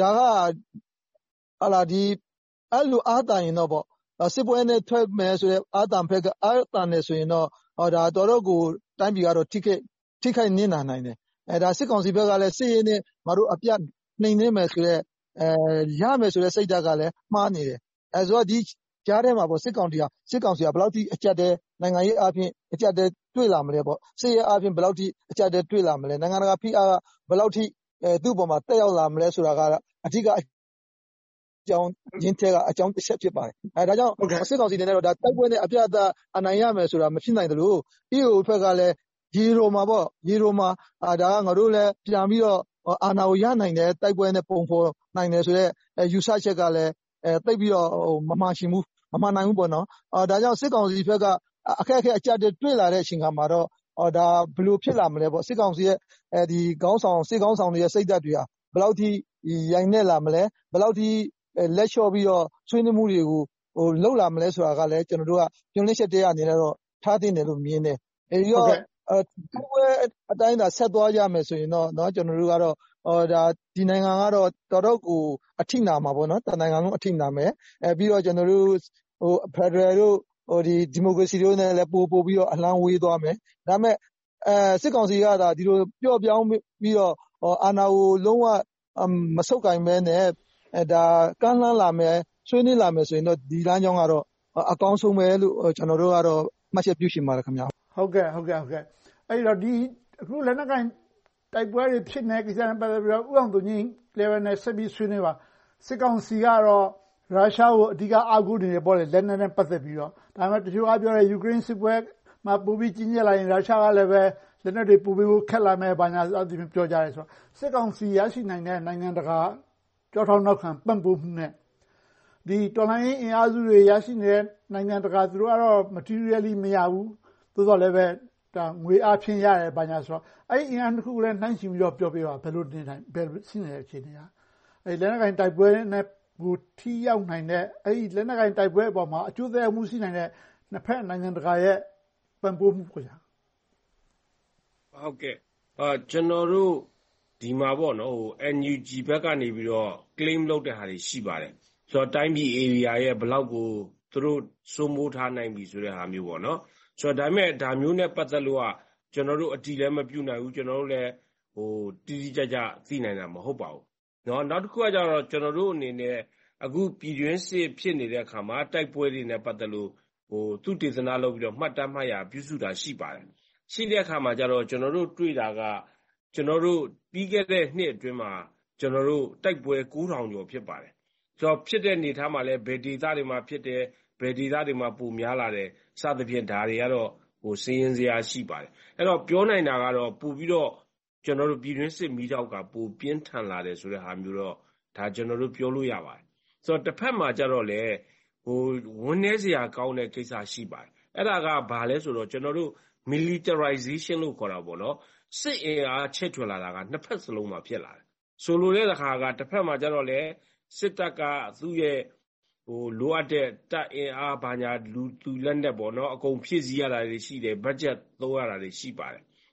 ဒီအဲ့လိုအားတန်ရင်တော့ပေါ့စစ်ပွဲနဲ့ထွက်မယ်ဆိုရင်အားတန်နေဆိုရင်တော့ဒါတော်တော့ကိုတိုင်းပြည်ကတော့ထိခိုက်နစ်နာနိုင်တယ်ဒါစစ်ကောင်စီဘက်ကလည်းစစ်ရေးနဲ့ငါတို့အပြတ်နှိမ်နှင်းမယ်ဆိုတဲ့ရမယ်ဆိုတဲ့စိတ်ဓာတ်ကလည်းမှားနေတယ်ဆိုတော့ဒီကြားထဲမှာပေါ့စစ်ကောင်စီကဘယ်လောက်ထိအကြက်တဲနိုင်ငံရေးအားဖြင့်အကြက်တဲတွေ့လာမလဲပေါ့စစ်ရေးအားဖြင့်ဘယ်လောက်ထိအကြက်တဲတွေ့လာမလဲနိုင်ငံတကာဖိအားကဘယ်လောက်ထိသူ့ပေါ်မှာတက်ရောက်လာမလဲဆိုတာကအဓိကအကြောင်းရင်းထဲကအကြောင်းတစ်ချက်ဖြစ်ပါတယ်ဒါကြောင့်စစ်ကောင်စီအနေနဲ့တော့ဒါတိုက်ပွဲနဲ့အပြတ်အနိုင်ရမယ်ဆိုတာမဖြစ်နိုင်သလို EAO ဘက်ကလည်းရေရိုမှာဒါကငါတို့လည်းပြန်ပြီးတော့အာဏာကိုရနိုင်တယ်တိုက်ပွဲနဲ့ပုံဖော်နိုင်တယ်ဆိုတော့ယူဆချက်ကလည်းတိတ်ပြီးတော့မမှန်နိုင်ဘူးပေါ့နော်ဒါကြောင့်စစ်ကောင်စီဘက်ကအခက်အခဲအကြက်တွေ့လာတဲ့အချိန်မှာတော့ဒါဘယ်လိုဖြစ်လာမလဲပေါ့စစ်ကောင်စီရဲ့ဒီစစ်ခေါင်းဆောင်တွေရဲ့စိတ်ဓာတ်တွေဟာဘယ်လောက်ထိရိုင်နေလာမလဲဘယ်လောက်ထိလက်လျှော့ပြီးတော့ဆွေးနွေးမှုတွေကိုလှုပ်လာမလဲဆိုတာကလည်းကျွန်တော်တို့ကညွှန်လင်းချက်တရားအနေနဲ့တော့ထားသိနေလို့မြင်တယ်ပြီးတော့တိုက်ပွဲအတိုင်းသာဆက်သွားကြမယ်ဆိုရင်တော့ကျွန်တော်တို့ကတော့ဒါဒီနိုင်ငံကတော့တော်တော့ကိုအထိနာမှာပေါ့နော်တနိုင်ငံလုံးအထိနာမယ်ပြီးတော့ကျွန်တော်တို့ဖက်ဒရယ်တို့ဒီမိုကရေစီတို့နဲ့လည်းပို့ပြီးတော့အလံဝေးသွားမယ်ဒါပေမဲ့စစ်ကောင်စီကဒါဒီလိုပျော့ပြောင်းပြီးတော့အာဏာကိုလုံးဝမဆုတ်ကင်မဲနဲ့ဒါကမ်းလှမ်းလာမယ်ဆွေးနွေးလာမယ်ဆိုရင်တော့ဒီလမ်းကြောင်းကတော့အကောင်းဆုံးပဲလို့ကျွန်တော်တို့ကတော့မှတ်ချက်ပြုရှင်ပါတယ်ခင်ဗျာဟုတ်ကဲ့အဲ့တော့ဒီအခုလက်နက်ကိုင်တိုက်ပွဲတွေဖြစ်နေကိစ္စနဲ့ပတ်သက်ပြီးတော့ဥအောင်သူကြီး level နဲ့ဆက်ပြီးဆွေးနွေးပါစစ်ကောင်စီကတော့ရုရှားကိုအဓိကအားကိုးနေတယ်ပေါ့လေလက်နက်နဲ့ပတ်သက်ပြီးတော့ဒါပေမဲ့တချို့ကပြောတယ်ယူကရိန်းစစ်ပွဲမှာပူပြီးကြီးကျယ်လာရင်ရုရှားကလည်းပဲလက်နက်တွေပူပြီးခက်လာမယ်ဘာညာအပြင်ပြောကြတယ်ဆိုတော့စစ်ကောင်စီရရှိနိုင်တဲ့နိုင်ငံတကာကြောထောက်နောက်ခံပံ့ပိုးမှုနဲ့ဒီတော်လိုင်းအင်အားစုတွေရရှိနေတဲ့နိုင်ငံတကာသူတို့ကတော့ materially မရဘူးသို့တော်လည်းပဲဒါငွေအားဖြင့်ရတယ်ဘာညာဆိုတော့အဲ့ဒီအင်အားတစ်ခုလည်းနှိုင်းယှဉ်ပြီးတော့ပြောပြပါဘယ်လိုနေနိုင်ဘယ်ရှိနေတဲ့အခြေအနေကအဲ့လက်နက်ကိုင်တိုက်ပွဲနဲ့ကိုထိရောက်နိုင်တဲ့အဲ့ဒီလက်နက်ကိုင်တိုက်ပွဲအပေါ်မှာအကျိုးသက်ရောက်မှုရှိနိုင်တဲ့နှစ်ဖက်နိုင်ငံတကာရဲ့ပံ့ပိုးမှုကိုကြာဟုတ်ကဲ့ကျွန်တော်တို့ဒီမှာပေါ့နော်NUG ဘက်ကနေပြီးတော့ claim လုပ်တဲ့ဟာတွေရှိပါတယ်ဆိုတော့တိုင်းပြည် area ရဲ့ဘလောက်ကိုသူတို့စိုးမိုးထားနိုင်ပြီဆိုတဲ့ဟာမျိုးပေါ့နော်ဆိုတော့ဒါပေမဲ့ဒါမျိုးနဲ့ပတ်သက်လို့ကကျွန်တော်တို့အတီလည်းမပြုတ်နိုင်ဘူးကျွန်တော်တို့လည်းတိတိကျကျသိနိုင်တာမဟုတ်ပါဘူးเนาะနောက်တစ်ခုကကျတော့ကျွန်တော်တို့အနေနဲ့အခုပြည်တွင်းစစ်ဖြစ်နေတဲ့အခါမှာတိုက်ပွဲတွေနဲ့ပတ်သက်လို့သူတေသနာလုပ်ပြီးတော့မှတ်တမ်းမှတ်ရပြုစုတာရှိပါတယ်ရှိတဲ့အခါမှာကျတော့ကျွန်တော်တို့တွေ့တာကကျွန်တော်တို့ပြီးခဲ့တဲ့နှစ်အတွင်းမှာကျွန်တော်တို့တိုက်ပွဲ9000ကျော်ဖြစ်ပါတယ်ဆိုတော့ဖြစ်တဲ့နေသားမှာလည်းဘယ်ဒေသတွေမှာဖြစ်တယ်ဘယ်ဒေသတွေမှာပိုများလာတယ်စသဖြင့်ဒါတွေကတော့စည်ရင်စရာရှိပါတယ်အဲ့တော့ပြောနိုင်တာကတော့ပို့ပြီးတော့ကျွန်တော်တို့ပြည်တွင်းစစ်မီးတောက်ကပိုပြင်းထန်လာတယ်ဆိုတဲ့ဟာမျိုးတော့ဒါကျွန်တော်တို့ပြောလို့ရပါတယ်ဆိုတော့တစ်ဖက်မှာကျတော့လေဝန်းနေစရာကောင်းတဲ့ကိစ္စရှိပါတယ်အဲ့ဒါကဘာလဲဆိုတော့ကျွန်တော်တို့ militarization လို့ခေါ်တာပေါ့နော်စစ်အင်အားချက်ထွင်လာတာကနှစ်ဖက်စလုံးမှာဖြစ်လာတယ်ဆိုလိုတဲ့အခါကတစ်ဖက်မှာကျတော့လေစစ်တပ်ကသူ့ရဲ့လိုအပ်တဲ့တပ်အင်အားဘာညာလူလက်နက်ပေါ့နော်အကုန်ဖြည့်ဆည်းရတာတွေရှိတယ်ဘတ်ဂျက်သုံးရတာတွေရှိပါတယ်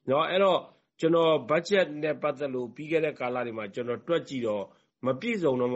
နော်အဲ့တော့ကျွန်တော် budget နဲ့ပတ်သက်လို့ပြီးခဲ့တဲ့ကာလတွေမှာကျွန်တော်တွက်ကြည့်တော့မပြည့်စုံဘူး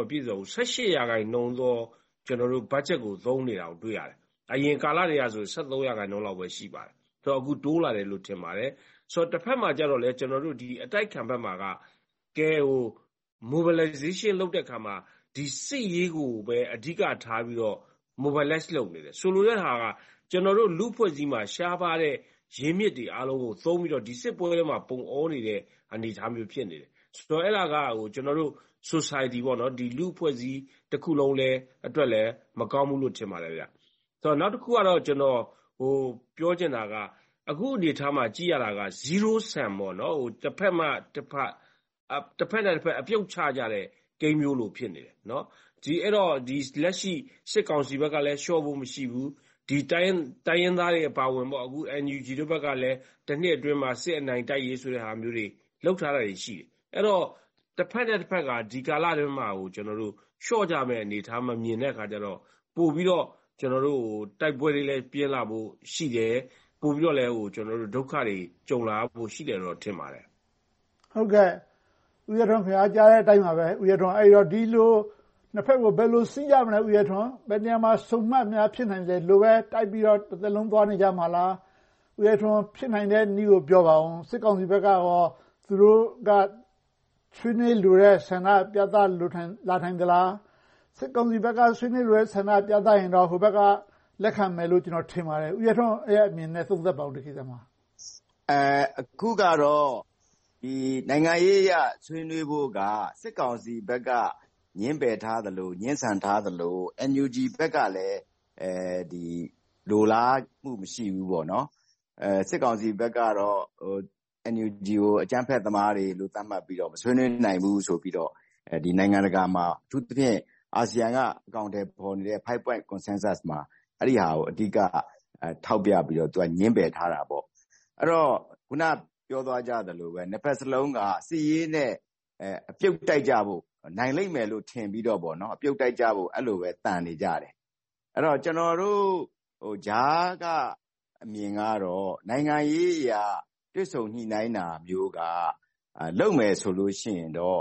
18%သောကျွန်တော်တို့ budget ကိုသုံးနေတာကိုတွေ့ရတယ်အရင်ကာလတွေကဆို13%လောက်ပဲရှိပါတယ်ဆိုတော့အခုတိုးလာတယ်လို့ထင်ပါတယ်ဆိုတော့တစ်ဖက်မှာကျတော့လေကျွန်တော်တို့ဒီအတိုက်ခံဘက်မှာကကဲဟို mobilization လုပ်တဲ့ခါမှာဒီစစ်ရေးကိုပဲအဓိကထားပြီးတော့ mobilize လုပ်နေတယ်ဆိုလိုတဲ့ဟာကကျွန်တော်တို့လူဖွဲ့စည်းမှာရှားပါတဲ့ရင်းမြစ်တွေအားလုံးကိုသုံးပြီးတော့ဒီစစ်ပွဲထဲမှာပုံအောနေတဲ့အနေအထားမျိုးဖြစ်နေတယ်ဆိုတော့အဲ့ဒါကဟိုကျွန်တော်တို့ society ပေါ့နော်ဒီလူဖွဲ့စည်းတစ်ခုလုံးလဲအတွက်လဲမကောင်းဘူးလို့ထင်ပါတယ်ဗျဆိုတော့နောက်တစ်ခုကတော့ကျွန်တော်ဟိုပြောချင်တာကအခုအနေထားမှာကြည့်ရတာက0 sum ပေါ့နော်ဟိုတစ်ဖက်မှတစ်ဖက်နဲ့တစ်ဖက်အပြုတ်ချကြတဲ့ကိန်းမျိုးလိုဖြစ်နေတယ်နော်ဒီအဲ့တော့ဒီလက်ရှိစစ်ကောင်စီဘက်ကလည်းရှော့ဖို့မရှိဘူးဒီတိုင်းရင်းသားတွေအပါဝင်ပေါ့အခု NUG တို့ဘက်ကလည်းတစ်နှစ်အတွင်းမှာစစ်အနိုင်တိုက်ရေးဆိုတဲ့ဟာမျိုးတွေလောက်ထားတာတွေရှိတယ်အဲ့တော့တစ်ဖက်နဲ့တစ်ဖက်ကဒီကာလတွင်းမှာကိုကျွန်တော်တို့ရှော့ကြမဲ့အနေထားမမြင်တဲ့အခါကျတော့ပို့ပြီးတော့ကျွန်တော်တို့တိုက်ပွဲတွေလည်းပြင်းလာဖို့ရှိတယ်ပို့ပြီးတော့လည်းဟိုကျွန်တော်တို့ဒုက္ခတွေကြုံလာဖို့ရှိတယ်တော့ထင်ပါတယ်ဟုတ်ကဲ့ဦးရထွန်းခင်ဗျားကြားတဲ့အတိုင်းပါပဲဦးရထွန်းအဲ့တော့ဒီလိုနှစ်ဖက်ကိုဘယ်လိုစီးကြမလဲဦးရထွန်းဘယ်နေရာမှာစုံမှတ်များဖြစ်နိုင်တယ်လိုပဲတိုက်ပြီးတော့တစ်သက်လုံးသွားနေကြမှာလားဦးရထွန်းဖြစ်နိုင်တဲ့နည်းကိုပြောပါအောင်စစ်ကောင်စီဘက်ကရောသူတို့ကဆွေးနွေးလိုတဲ့ဆန္ဒပြသလိုထိုင်လာထိုင်သလားစစ်ကောင်စီဘက်ကဆွေးနွေးလိုတဲ့ဆန္ဒပြသရင်တော့ဟိုဘက်ကလက်ခံမယ်လို့ကျွန်တော်ထင်ပါတယ်ဦးရထွန်းရဲ့အမြင်နဲ့သုံးသပ်ပါဦးဒီကိစ္စမှာအခုကတော့ဒီနိုင်ငံရေးရဆွေးနွေးဖို့ကစစ်ကောင်စီဘက်ကညှင်းပယ်ထားသလိုညှင်းဆန်ထားသလို NUG ဘက်ကလည်းဒီလိုလားမှုမရှိဘူးပေါ့နော်စစ်ကောင်စီဘက်ကတော့ဟို NUG ကိုအကြမ်းဖက်သမားတွေလို့သတ်မှတ်ပြီးတော့မဆွေးနွေးနိုင်ဘူးဆိုပြီးတော့ဒီနိုင်ငံတကာမှာအထူးသဖြင့်အာဆီယံကအကောင့်ထဲပေါ်နေတဲ့5 point consensus မှာအဲ့ဒီဟာကိုအဓိကထောက်ပြပြီးတော့သူကညှင်းပယ်ထားတာပေါ့အဲ့တော့ခုနပြောသွားကြသလိုပဲနှစ်ဖက်စလုံးကစစ်ရေးနဲ့အပြုတ်တိုက်ကြဖို့နိုင်လိမ့်မယ်လို့ထင်ပြီးတော့ပေါ့နော်အပြုတ်တိုက်ကြဖို့အဲ့လိုပဲတန်နေကြတယ်အဲ့တော့ကျွန်တော်တို့ဟိုဂျားကအမြင်ကတော့နိုင်ငံရေးအရာတွစ်ဆုံညှိနှိုင်းတာမျိုးကလုံမယ်ဆိုလို့ရှိရင်တော့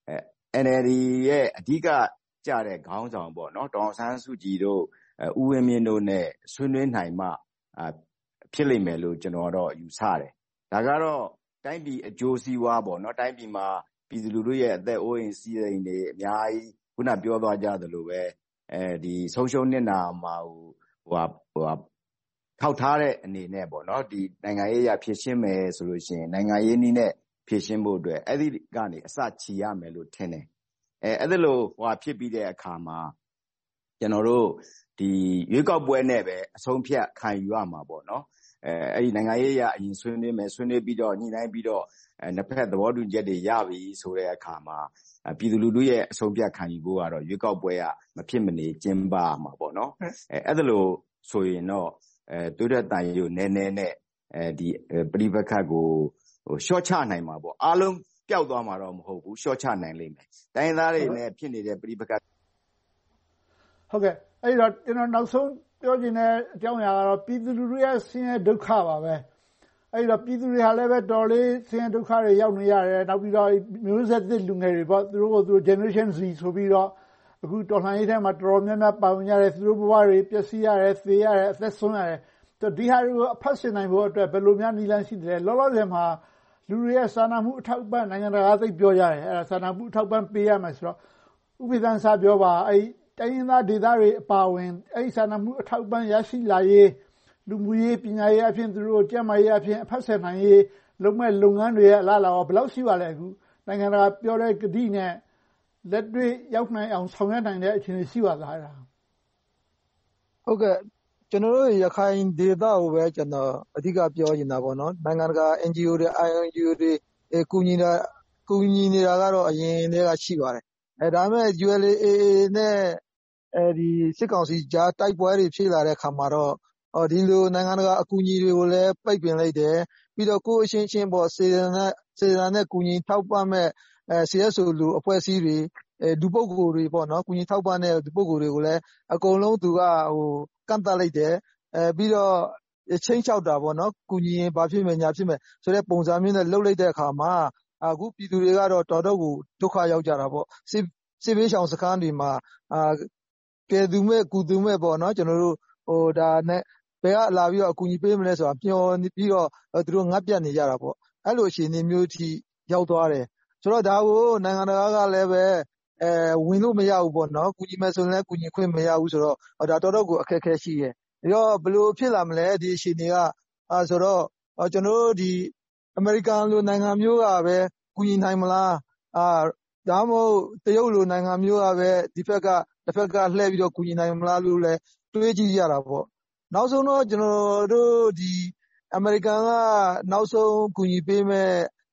NLD ရဲ့အဓိကကြတဲ့ခေါင်းဆောင်ပေါ့နော်ဒေါ်အောင်ဆန်းစုကြည်တို့ဦးဝင်းမြင့်တို့နဲ့ဆွေးနွေးနိုင်မှဖြစ်လိမ့်မယ်လို့ကျွန်တော်တော့ယူဆတယ်ဒါကတော့တိုင်းပြည်အကျိုးစီးပွားပေါ့နော်တိုင်းပြည်မှာပြည်သူလူထုရဲ့အသက်အိုးအိမ်စီးစိမ်တွေအများကြီးခုနပြောသွားကြသလိုပဲဒီဆုံးရှုံးနေတာမှာဟိုထောက်ထားတဲ့အနေနဲ့ပေါ့နော်ဒီနိုင်ငံရေးရဖြစ်ရှင်းမယ်ဆိုလို့ရှိရင်နိုင်ငံရေးနည်းနဲ့ဖြစ်ရှင်းဖို့အတွက်အဲ့ဒီကနေအစချီရမယ်လို့ထင်တယ်အဲ့ဒါလို့ဟိုဖြစ်ပြီးတဲ့အခါမှာကျွန်တော်တို့ဒီရွေးကောက်ပွဲနဲ့ပဲအဆုံးဖြတ်ခံယူရမှာပေါ့နော်အဲ့ဒီနိုင်ငံရေးရအရင်ဆွေးနွေးမယ်ဆွေးနွေးပြီးတော့ညှိနှိုင်းပြီးတော့နှစ်ဖက်သဘောတူချက်တွေရပြီဆိုတဲ့အခါမှာပြည်သူလူထုရဲ့အဆုံးဖြတ်ခံယူဖို့ကတော့ရွေးကောက်ပွဲကမဖြစ်မနေကျင်းပမှာပေါ့နော်အဲ့ဒါလို့ဆိုရင်တော့တိုးတက်တန်ရုပ်နည်းနည်းနဲ့ဒီပရိပခတ်ကိုရှော့ချနိုင်မှာပေါ့အားလုံးပျောက်သွားမှာတော့မဟုတ်ဘူးရှော့ချနိုင်လိမ့်မယ်တိုင်းသားတွေနဲ့ဖြစ်နေတဲ့ပရိပခတ်ဟုတ်ကဲ့အဲ့တော့ကျွန်တော်နောက်ဆုံးပြောချင်တဲ့အကြောင်းအရာကတော့ပြည်သူလူထုရဲ့ဆင်းရဲဒုက္ခပါပဲအဲ့တော့ပြည်သူတွေဟာလည်းပဲတော်လေးဆင်းရဲဒုက္ခတွေရောက်နေရတယ်နောက်ပြီးတော့မျိုးဆက်သစ်လူငယ်တွေပေါ့သူတို့ကိုသူတို့ generation Z ဆိုပြီးတော့အခုတော်လှန်ရေးထဲမှာတော်တော်များများပါဝင်ကြတယ်သူတို့ဘဝတွေပျက်စီးရတယ်သေရတယ်အသက်ဆုံးရတယ်ဒီဟာတွေကိုအဖတ်ဆင်နိုင်ဖို့အတွက်ဘယ်လိုများနည်းလမ်းရှိတယ်လောလောဆယ်မှာလူတွေရဲ့စာနာမှုအထောက်အပံ့နိုင်ငံတကာသိပြောကြတယ်အဲ့ဒါစာနာမှုအထောက်အပံ့ပေးရမယ်ဆိုတော့ဥပဒေသန်းစာပြောပါအဲ့တိုင်းရင်းသားဒေသတွေအပါဝင်အဲ့စာနာမှုအထောက်အပံ့ရရှိလာရေးလူမှုရေးပညာရေးအဖြစ်သူတို့ကျန်းမာရေးအဖြစ်အဖတ်ဆင်နိုင်ရေးလုပ်မဲ့လုပ်ငန်းတွေရဲ့အလားအလာဘယ်လောက်ရှိပါလဲအခုနိုင်ငံတကာပြောတဲ့ကတိနဲ့လက်တွေ့ရောက်နိုင်အောင်ဆောင်ရွက်နိုင်တဲ့အခြေအနေရှိပါလားအဲ့ဒါဟုတ်ကဲ့ကျွန်တော်တို့ရခိုင်ဒေသကိုပဲကျွန်တော်အဓိကပြောနေတာပေါ့နော်နိုင်ငံတကာ NGO တွေ INGO တွေကူညီနေတာကတော့အရင်တည်းကရှိပါတယ်ဒါပေမဲ့ ULAနဲ့ဒီစစ်ကောင်စီကြားတိုက်ပွဲတွေဖြစ်လာတဲ့အခါမှာတော့ဒီလိုနိုင်ငံတကာအကူအညီတွေကိုလည်းပိတ်ပင်လိုက်တယ်ပြီးတော့ကိုယ်အချင်းချင်းပေါ့စေတနာနဲ့ကူညီထောက်ပံ့မဲ့CSO လူအဖွဲ့အစည်းတွေဒုပုဂ္ဂိုလ်တွေပေါ့နော်ကူညီထောက်ပံ့တဲ့ဒုပုဂ္ဂိုလ်တွေကိုလည်းအကုန်လုံးသူကကန့်သတ်လိုက်တယ်ပြီးတော့ချင်းချောက်တာပေါ့နော်ကုညီရင်ဘာဖြစ်မယ်ညာဖြစ်မယ်ဆိုတဲ့ပုံစံမျိုးနဲ့လှုပ်လိုက်တဲ့အခါမှာအခုပြည်သူတွေကတော့တော်တော်ကိုဒုက္ခရောက်ကြတာပေါ့စစ်ဘေးရှောင်စခန်းတွေမှာကဲသူမဲ့ကုသူမဲ့ပေါ့နော်ကျွန်တော်တို့ဒါနဲ့ဘယ်ကလာပြီးတော့အကူအညီပေးမလဲဆိုတာမျှော်ပြီးတော့သူတို့ငတ်ပြတ်နေကြတာပေါ့အဲ့လိုအခြေအနေမျိုးထိရောက်သွားတယ်ဆိုတော့ဒါကိုနိုင်ငံတကာကလည်းပဲဝင်လို့မရဘူးပေါ့နော်ကုညီမဲ့ဆိုရင်လည်းကုညီခွင့်မရဘူးဆိုတော့ဒါတော်တော်ကိုအခက်အခဲရှိတယ်ပြီးတော့ဘယ်လိုဖြစ်လာမလဲဒီအခြေအနေကဆိုတော့ကျွန်တော်တို့ဒီအမေရိကန်လိုနိုင်ငံမျိုးကပဲကုညီနိုင်မလားဒါမှမဟုတ်တရုတ်လိုနိုင်ငံမျိုးကပဲတစ်ဖက်ကလှည့်ပြီးတော့ကုညီနိုင်မလားလို့လည်းတွေးကြည့်ရတာပေါ့နောက်ဆုံးတော့ကျွန်တော်တို့ဒီအမေရိကန်ကနောက်ဆုံးကုညီပေးမဲ့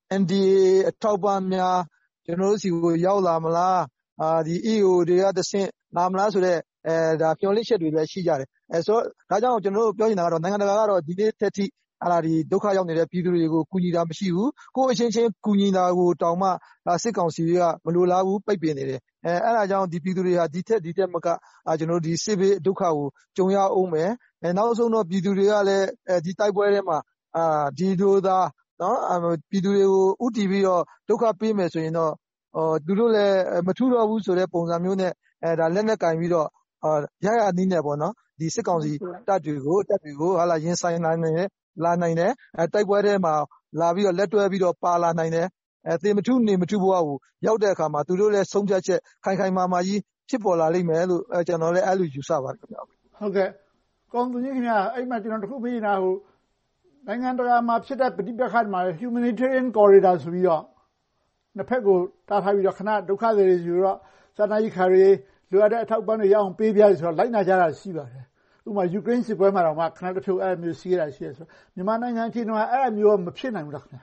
NDA အထောက်ပံ့များကျွန်တော်တို့စီကိုရောက်လာမလားဒီ EO တွေကတဆင့်လာမလားဆိုတော့ဒါမျှော်လင့်ချက်တွေလည်းရှိကြတယ်ဆိုတော့ဒါကြောင့်ကျွန်တော်တို့ပြောနေတာကတော့နိုင်ငံတကာကတော့ဒီနေ့တက်ထိဒီဒုက္ခရောက်နေတဲ့ပြည်သူတွေကိုကူညီတာမရှိဘူးကိုယ့်အချင်းချင်းကူညီတာကိုတောင်မှစစ်ကောင်စီတွေကမလိုလားဘူးပိတ်ပင်နေတယ်အဲ့ဒါကြောင့်ဒီပြည်သူတွေဟာဒီတက်မကကျွန်တော်တို့ဒီစစ်ဘေးဒုက္ခကိုကြုံရအောင်မယ်နောက်ဆုံးတော့ပြည်သူတွေကလည်းဒီတိုက်ပွဲထဲမှာဒီလိုသာနော်ပြည်သူတွေကိုဥတီပြီးတော့ဒုက္ခပေးမယ်ဆိုရင်တော့သူတို့လည်းမထူတော့ဘူးဆိုတဲ့ပုံစံမျိုးနဲ့ဒါလက်နဲ့ကင်ပြီးတော့ရရနည်းနဲ့ပေါ့နော်ဒီစစ်ကောင်စီတပ်တွေကိုဟာလာရင်ဆိုင်နိုင်တယ်လာနိုင်တယ်တိုက်ပွဲထဲမှာလာပြီးတော့လက်တွဲပြီးတော့ပါလာနိုင်တယ်သေမထူးနေမထူးဘဝကိုရောက်တဲ့အခါမှာသူတို့လည်းဆုံးဖြတ်ချက်ခိုင်မာမာကြီးဖြစ်ပေါ်လာလိမ့်မယ်လို့ကျွန်တော်လည်းအဲ့လိုယူဆပါတယ်ခင်ဗျာဟုတ်ကဲ့ကောင်းသူကြီးခင်ဗျာအဲ့မှာကျွန်တော်တခုမေးနေတာနိုင်ငံတကာမှာဖြစ်တဲ့ပဋိပက္ခမှာ humanitarian corridor ဆိုပြီးတော့နှစ်ဖက်ကိုတားထားပြီးတော့ခဏဒုက္ခတွေဆိုတော့စာနာရေးခါတွေလိုအပ်တဲ့အထောက်ပံ့တွေရအောင်ပေးပြရဆိုတော့လိုက်နာကြတာရှိပါတယ်ဥပမာယူကရိန်းစစ်ပွဲမှာတော့ခဏတစ်ဖြုတ်အဲ့မျိုးစီးရတာရှိရဆိုမြန်မာနိုင်ငံအခြေအနေမှာအဲ့မျိုးမဖြစ်နိုင်ဘူးလားခင်ဗျာ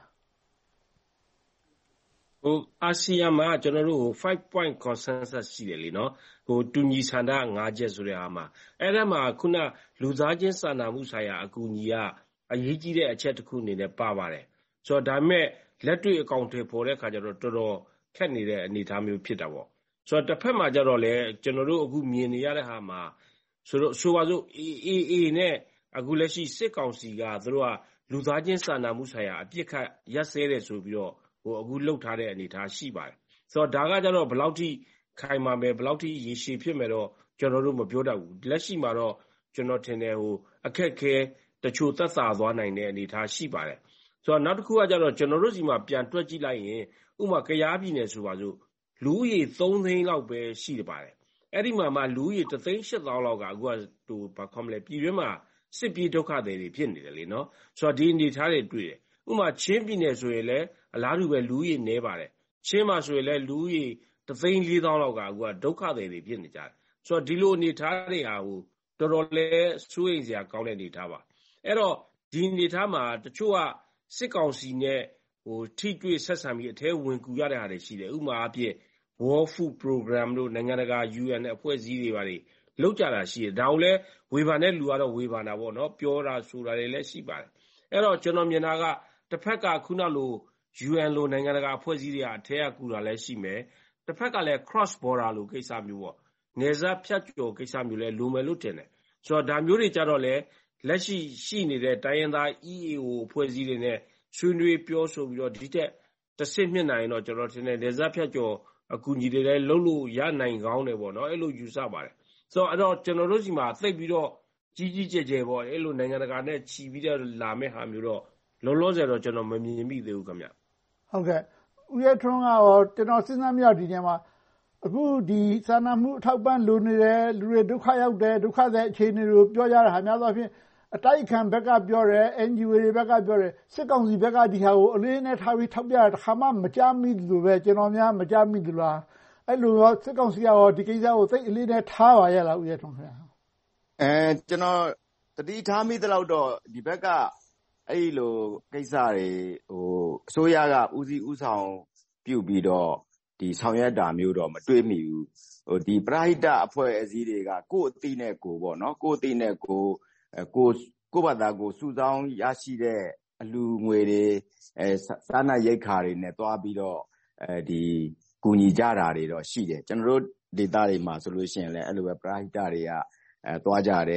အာဆီယံမှာကျွန်တော်တို့5 point consensus ရှိတယ်လीเนาะတူညီဆန္ဒ5ချက်ဆိုတဲ့အားမှာအဲ့ဒါမှာခုနလူသားချင်းစာနာမှုဆိုင်ရာအကူအညီကအရေးကြီးတဲ့အချက်တစ်ခုအနေနဲ့ပါပါတယ်ဆိုတော့ဒါပေမဲ့လက်တွေ့အကောင့်တွေပေါ်တဲ့အခါကျတော့တော်တော်ခက်နေတဲ့အနေအထားမျိုးဖြစ်တာပေါ့ဆိုတော့တစ်ဖက်မှာကျတော့လေကျွန်တော်တို့အခုမြင်နေရတဲ့ဟာမှာဆိုပါစို့ AA နဲ့အခုလက်ရှိစစ်ကောင်စီကသူတို့ကလူသားချင်းစာနာမှုဆိုင်ရာအပြစ်ခတ်ရက်စဲတယ်ဆိုပြီးတော့အခုလှုပ်ထားတဲ့အနေအထားရှိပါတယ်ဆိုတော့ဒါကကျတော့ဘယ်လောက်ထိခိုင်မာမယ်ဘယ်လောက်ထိရေရှည်ဖြစ်မယ်တော့ကျွန်တော်တို့မပြောတတ်ဘူးလက်ရှိမှာတော့ကျွန်တော်ထင်တယ်အခက်ခဲတချို့သက်သာသွားနိုင်တဲ့အနေအထားရှိပါတယ်ဆိုတော့နောက်တစ်ခုကကျတော့ကျွန်တော်တို့စီမှာပြန်တွက်ကြည့်လိုက်ရင်ဥပမာကယားပြည်နယ်ဆိုပါစို့လူဦးရေ3သိန်းလောက်ပဲရှိတယ်ပါတယ်အဲ့ဒီမှာလူဦးရေ3,800,000လောက်ကအခုကဘာခေါ်မလဲပြည်တွင်းမှာစစ်ပြေးဒုက္ခတွေဖြစ်နေတယ်လေနော်ဆိုတော့ဒီအနေထားတွေတွေ့တယ်ဥပမာချင်းပြည်နယ်ဆိုရင်လည်းအလားတူပဲလူဦးရေနည်းပါတယ်ချင်းမှာဆိုရင်လည်းလူဦးရေ3,400,000လောက်ကအခုကဒုက္ခတွေဖြစ်နေကြတယ်ဆိုတော့ဒီလိုအနေထားတွေဟာတော်တော်လေးစိုးရိမ်စရာကောင်းတဲ့အနေထားပါအဲ့တော့ဒီအနေထားမှာတချို့ကစစ်ကောင်စီနဲ့ထိတွေ့ဆက်ဆံပြီးအထဲဝင်ကူရတဲ့ဟာတွေရှိတယ်ဥပမာအဖြစ် World Food Program တို့နိုင်ငံတကာ UN အဖွဲ့အစည်းတွေပါလောက်ကြတာရှိတယ်ဒါကိုလည်းဝေဖန်တဲ့လူကတော့ဝေဖန်တာပေါ့နော်ပြောတာဆိုတာတွေလည်းရှိပါတယ်အဲ့တော့ကျွန်တော်မြင်တာကတစ်ဖက်ကခုနလို UN လိုနိုင်ငံတကာအဖွဲ့အစည်းတွေကအထက်ကကူတာလည်းရှိမယ်တစ်ဖက်ကလည်း cross border လိုကိစ္စမျိုးပေါ့နယ်စပ်ဖြတ်ကျော်ကိစ္စမျိုးလည်းလိုမယ်လို့ထင်တယ်ဆိုတော့ဒါမျိုးတွေကြတော့လည်းလက်ရှိနေတဲ့တိုင်းရင်းသား EAO အဖွဲ့အစည်းတွေနဲ့ဆွေးနွေးပြောဆိုပြီးတော့ဒီတက်တစ်ဆင့်မြင့်နိုင်တော့ကျွန်တော်ထင်တယ်နယ်စပ်ဖြတ်ကျော်အကူအညီတွေလည်းလုပ်လို့ရနိုင်ကောင်းတယ်ပေါ့နော်အဲ့လိုယူဆပါတယ်ဆိုတော့အဲ့တော့ကျွန်တော်တို့စီမှာသိပ်ပြီးတော့ကြီးကျယ်ပေါ့အဲ့လိုနိုင်ငံတကာနဲ့ချီပြီးတော့လာမဲ့ဟာမျိုးတော့လုံးလုံးဆယ်တော့ကျွန်တော်မမြင်မိသေးဘူးခင်ဗျဟုတ်ကဲ့ဦးရဲထွန်းကကျွန်တော်စဉ်းစားမိတော့ဒီညမှာအခုဒီစာနာမှုအထောက်ပံ့လိုနေတယ်လူတွေဒုက္ခရောက်တယ်ဒုက္ခတဲ့အခြေအနေတွေကိုပြောကြတာဟာများသောအားဖြင့်အတိုက်ခံဘက်ကပြောတယ် NGO တွေဘက်ကပြောတယ်စစ်ကောင်စီဘက်ကဒီဟာကိုအလေးနဲ့ထားပြီးထောက်ပြတာတစ်ခါမှမကြားမိလို့ပဲကျွန်တော်များမကြားမိလို့လားအဲ့လိုရောစစ်ကောင်စီကရောဒီကိစ္စကိုသိအလေးနဲ့ထားပါရဲ့လားဦးရဲထွန်းခင်ဗျာကျွန်တော်တတိထားမိသလောက်တော့ဒီဘက်ကအဲ့လိုကိစ္စတွေအစိုးရကဦးစီးဦးဆောင်ပြုပြီးတော့ဒီဆောင်ရွက်တာမျိုးတော့မတွေ့မိဘူးဒီပရိဟိတအဖွဲ့အစည်းတွေကကိုယ့်အသိနဲ့ကိုယ်ပေါ့နော်ကိုယ့်အသိနဲ့ကိုယ့်ဘာသာကိုစုဆောင်းရရှိတဲ့အလှူငွေတွေစားနပ်ရိက္ခာတွေနဲ့တွားပြီးတော့ဒီကူညီကြတာတွေတော့ရှိတယ်ကျွန်တော်တို့ဒေသတွေမှာဆိုလို့ရှိရင်လည်းအဲ့လိုပဲပရိဟိတတွေကတွားကြတယ်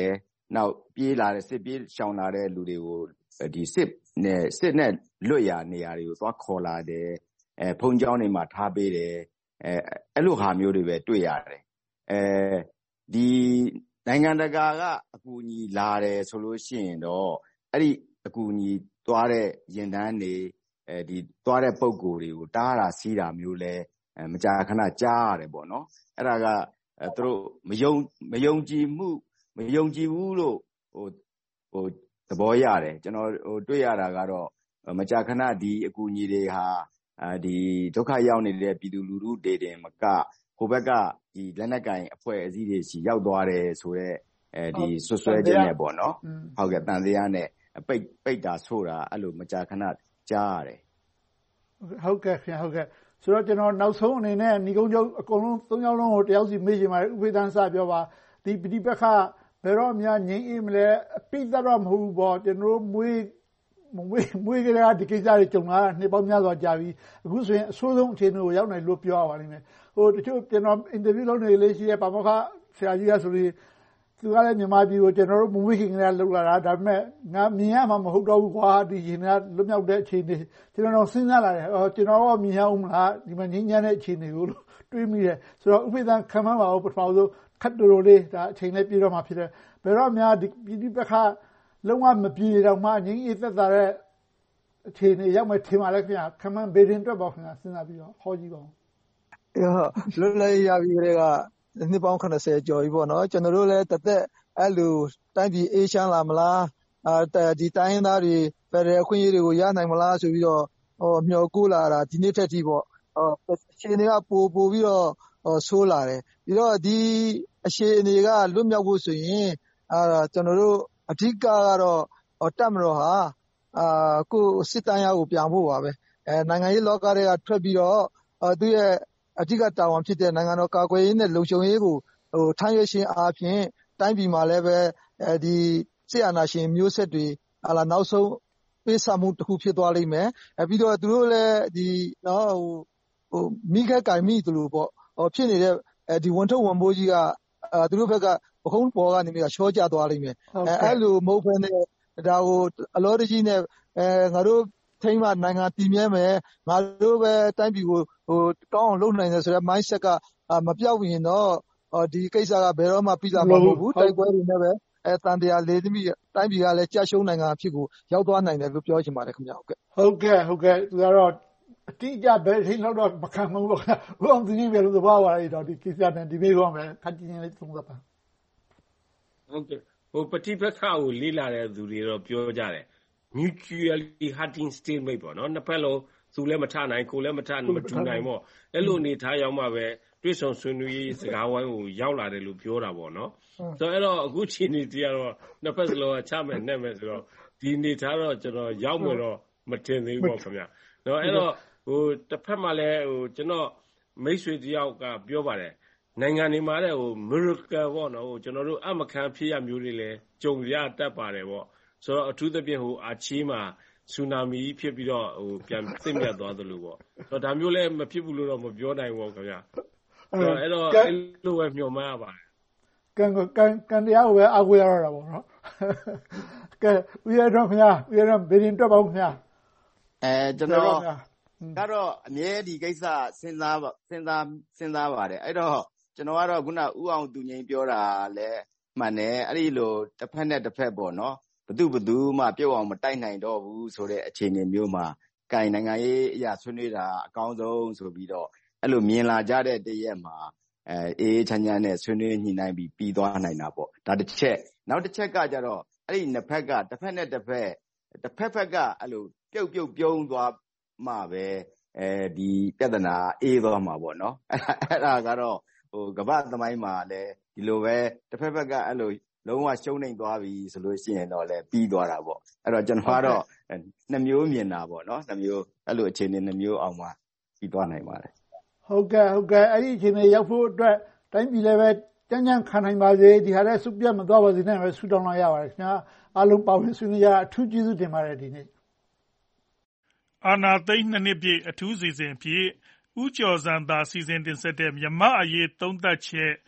နောက်ပြေးလာတဲ့စစ်ပြေးရှောင်လာတဲ့လူတွေကိုဒီစစ်နဲ့လွတ်ရာနေရာတွေကိုသွားခေါ်လာတယ်ဖုံကျောင်းတွေမှာထားပေးတယ်အဲ့လိုဟာမျိုးတွေပဲတွေ့ရတယ်ဒီနိုင်ငံတကာကအကူအညီလာတယ်ဆိုလို့ရှိရင်တော့အဲ့ဒီအကူအညီသွားတဲ့ရင်တန်းတွေဒီသွားတဲ့ပုံကိုယ်တွေကိုတားတာစီးတာမျိုးလဲမကြာခဏကြားရတယ်ပေါ့နော်အဲ့ဒါကသူတို့မယုံကြည်ဘူးလို့ဟိုသဘောရတယ်ကျွန်တော်တွေ့ရတာကတော့မကြာခဏဒီအကူအညီတွေဟာဒီဒုက္ခရောက်နေတဲ့ပြည်သူလူထုတွေတင်မကဟိုဘက်ကဒီလက်နက်ကင်အဖွဲ့အစည်းတွေရှိရောက်သွားတယ်ဆိုတော့ဒီဆွဆွဲခြင်းနဲ့ပေါ့နော်ဟုတ်ကဲ့တန်တရားနဲ့ပိတ်တာဆိုတာအဲ့လိုမကြာခဏကြားရတယ်ဟုတ်ကဲ့ခင်ဗျဟုတ်ကဲ့ဆိုတော့ကျွန်တော်နောက်ဆုံးအနေနဲ့ညီကုန်းချုပ်အကုန်လုံး၃ယောက်လုံးကိုတယောက်စီမေးချင်ပါတယ်ဥပဒေသန်းစပြောပါဒီပဋိပက္ခဘယ်တော့မှငြိမ်းအေးမလဲအပိသက်တော့မဟုတ်ဘူးပေါ့ကျွန်တော်မွေးကြတဲ့ဒီကိစ္စတွေကြုံလာနှစ်ပေါင်းများစွာကြာပြီအခုဆိုရင်အဆိုးဆုံးအခြေအနေကိုရောက်နိုင်လို့ပြောရပါလိမ့်မယ်ဟိုတချို့ကျွန်တော်အင်တာဗျူးလုပ်နေလေးရှိရဲ့ပါမောက္ခဆရာကြီးကဆိုရင်သူကလည်းမြန်မာပြည်ကိုကျွန်တော်တို့မွေးခင်ကလေးလောက်လာတာဒါပေမဲ့ငါမြင်ရမှာမဟုတ်တော့ဘူးကွာဒီရင်ကလွတ်မြောက်တဲ့အခြေအနေကျွန်တော်စဉ်းစားလာတယ်ကျွန်တော်ကမြင်ရအောင်မလားဒီမှာငြိမ်းချမ်းတဲ့အခြေအနေကိုတွေးမိတယ်ဆိုတော့ဥပဒေခံမှန်းပါဦးပထမဆုံးခတ်တိုလေးဒါအချိန်လေးပြည့်တော့မှဖြစ်တယ်ဘယ်တော့မှဒီပြည်ပခါလုံးဝမပြေတော့မှငြိမ်းအေးသက်သာတဲ့အခြေအနေရောက်မှထင်ပါလေခင်ဗျာခံမှန်းဘေးရင်အတွက်ပေါ့ခင်ဗျာစဉ်းစားပြီးတော့ဟောကြည့်ပါဦးလွတ်လပ်ရပြီးတဲ့ကနှစ်ပေါင်း80ကျော်ပြီပေါ့နော်ကျွန်တော်တို့လည်းတသက်အဲ့လိုတိုင်းပြည်အေးချမ်းလာမလားဒီတိုင်းရင်းသားတွေဖက်ဒရယ်အခွင့်အရေးတွေကိုရနိုင်မလားဆိုပြီးတော့မျှော်ကိုးလာတာဒီနေ့ထက်ထိပေါ့အခြေအနေကပိုပြီးတော့ဆိုးလာတယ်ပြီးတော့ဒီအခြေအနေကလွတ်မြောက်ဖို့ဆိုရင်ကျွန်တော်တို့အဓိကကတော့တပ်မတော်ဟာကိုစစ်တမ်းရကိုပြန်ဖို့ပါပဲနိုင်ငံရေးလောကတွေကထွက်ပြီးတော့သူရဲ့အဓိကတာဝန်ဖြစ်တဲ့နိုင်ငံတော်ကာကွယ်ရေးနဲ့လုံခြုံရေးကိုထမ်းရွက်ခြင်းအားဖြင့်တိုင်းပြည်မှာလည်းပဲဒီစစ်အာဏာရှင်မျိုးဆက်တွေနောက်ဆုံးပေးဆမှုတစ်ခုဖြစ်သွားလိမ့်မယ်ပြီးတော့သူတို့လည်းဒီနော်မိခက်ကင်မိသူလို့ပေါ့ဖြစ်နေတဲ့ဒီဝန်ထုတ်ဝန်ပိုးကြီးကသူတို့ဘက်ကပခုံးပေါ်ကနေပြီးရှော့ကျသွားလိမ့်မယ်အဲ့လိုမဟုတ်ဘဲနဲ့ဒါကိုအလောတကြီးနဲ့ငါတို့ထိမှနိုင်ငံတည်မြဲမယ်ငါတို့ပဲတိုင်းပြည်ကိုကောင်းအောင်လုပ်နိုင်တယ်ဆိုတဲ့ mindset ကမပြောက်ရင်တော့ဒီကိစ္စကဘယ်တော့မှပြီးလာမှာမဟုတ်ဘူးတိုက်ပွဲတွေနဲ့ပဲတန်တရားလေးသမီးတိုင်းပြည်ကလည်းကြာရှုံးနိုင်ငံအဖြစ်ကိုရောက်သွားနိုင်တယ်လို့ပြောချင်ပါတယ်ခင်ဗျာဟုတ်ကဲ့သူကတော့အတိအကျပဲထိလောက်တော့မခံဘူးပေါ့ခင်ဗျာဘုအောင်သူကြီးပဲလို့သဘောပါတယ်တော့ဒီကိစ္စနဲ့ဒီမေးခွန်းပဲခက်ကြည့်နေလေးသုံးသပ်ပါဟုတ်ကဲ့ပဋိပက္ခကိုလေ့လာတဲ့သူတွေတော့ပြောကြတယ် mutually hurting stalemate ပေါ့နော်နှစ်ဖက်လုံးသူလည်းမထနိုင်ကိုလည်းမထမတူနိုင်ပေါ့အဲ့လိုအနေထားရောက်မှပဲတွေ့ဆုံဆွေးနွေးရေးစကားဝိုင်းကိုရောက်လာတယ်လို့ပြောတာပေါ့နော်ဆိုတော့အဲ့တော့အခုချိန်နေတီးကတော့နှစ်ဖက်စလုံးကချမယ်နဲ့မယ်ဆိုတော့ဒီအနေထားတော့ကျွန်တော်ရောက်မယ်တော့မတင်သေးဘူးပေါ့ခင်ဗျာနော်အဲ့တော့တစ်ဖက်မှာလည်းကျွန်တော်မိတ်ဆွေတယောက်ကပြောပါတယ်နိုင်ငံတွေမှာလည်းmiracle ပေါ့နော်ကျွန်တော်တို့အမခံဖြစ်ရမျိုးတွေလည်းကြုံရတတ်ပါတယ်ပေါ့ဆိုတော့အထူးသဖြင့်အာချီးမှာဆူနာမီဖြစ်ပြီးတော့ပြန်သိမြတ်သွားသလိုပေါ့ဆိုတော့ဒါမျိုးလည်းမဖြစ်ဘူးလို့တော့မပြောနိုင်ဘူးခင်ဗျာအဲ့တော့အဲ့လိုပဲမျှော်မှန်းရပါတယ်ကန်တရားကိုပဲအားကိုးရတာပေါ့နော်ကဲဦးရတော့ခင်ဗျာဦးရတော့ဘယ်ရင်တော့ပါဦးခင်ဗျာကျွန်တော်ကတော့အမြဲဒီကိစ္စစဉ်းစားပါတယ်အဲ့တော့ကျွန်တော်ကတော့ခုနဦးအောင်သူငိမ့်ပြောတာလည်းမှန်တယ်အဲ့ဒီလိုတစ်ဖက်နဲ့တစ်ဖက်ပေါ့နော်ဘသူမှပြုတ်အောင်မတိုက်နိုင်တော့ဘူးဆိုတဲ့အခြေအနေမျိုးမှာကိုင်နိုင်ငံရေးအရာဆွေးနွေးတာအကောင်းဆုံးဆိုပြီးတော့အဲ့လိုမြင်လာကြတဲ့တရက်မှာအေးချမ်းချမ်းနဲ့ဆွေးနွေးညှိနှိုင်းပြီးသွားနိုင်တာပေါ့ဒါတစ်ချက်နောက်တစ်ချက်ကကြတော့အဲ့ဒီနှစ်ဖက်ကတစ်ဖက်နဲ့တစ်ဖက်ကအဲ့လိုပြုံသွားမှပဲဒီပြဿနာအေးသွားမှာပေါ့နော်အဲ့ဒါကတော့ကမ္ဘာသမိုင်းမှာလည်းဒီလိုပဲတစ်ဖက်ကအဲ့လိုလုံးဝရှုံးနေသွားပြီဆိုလို့ရှိရင်တော့လည်းပြီးသွားတာပေါ့အဲ့တော့ကျွန်တော်ကတော့နှစ်မျိုးမြင်တာပေါ့နော်နှစ်မျိုးအဲ့လိုအခြေအနေနှစ်မျိုးအောင်မှပြီးသွားနိုင်ပါတယ်ဟုတ်ကဲ့အဲ့ဒီအခြေအနေရောက်ဖို့အတွက်တိုင်းပြည်လည်းပဲကြမ်းကြမ်းခံနိုင်ပါစေဒီဟာလည်းစုပြတ်မသွားပါစေနဲ့ပဲဆုတောင်းလိုက်ရပါတယ်ခင်ဗျာအားလုံးပါဝင်ဆွေးနွေးကြအထူးကျေးဇူးတင်ပါတယ်ဒီနေ့အာနာသိန်း2နှစ်ပြည့်အထူးစီစဉ်ဖြစ်ဦးကျော်ဇံသာစီစဉ်တင်ဆက်တဲ့မြမအရေးသုံးသပ်ချက်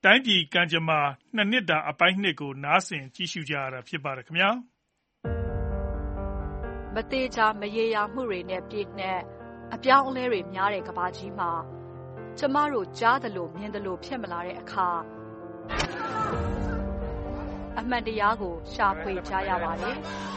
တိုင်းပြည်ကံကြမ္မာ2 နှစ်တာအပိုင်း2ကိုနားဆင်ကြည့်ရှုကြရတာဖြစ်ပါတယ်ခင်ဗျာမသေးချာမရေရာမှုတွေနဲ့ပြည့်နှက်အပြောင်းအလဲတွေများတဲ့ကမ္ဘာကြီးမှာကျမတို့ကြားသလိုမြင်သလိုဖြစ်မလာတဲ့အခါအမှန်တရားကိုရှာဖွေကြရပါတယ်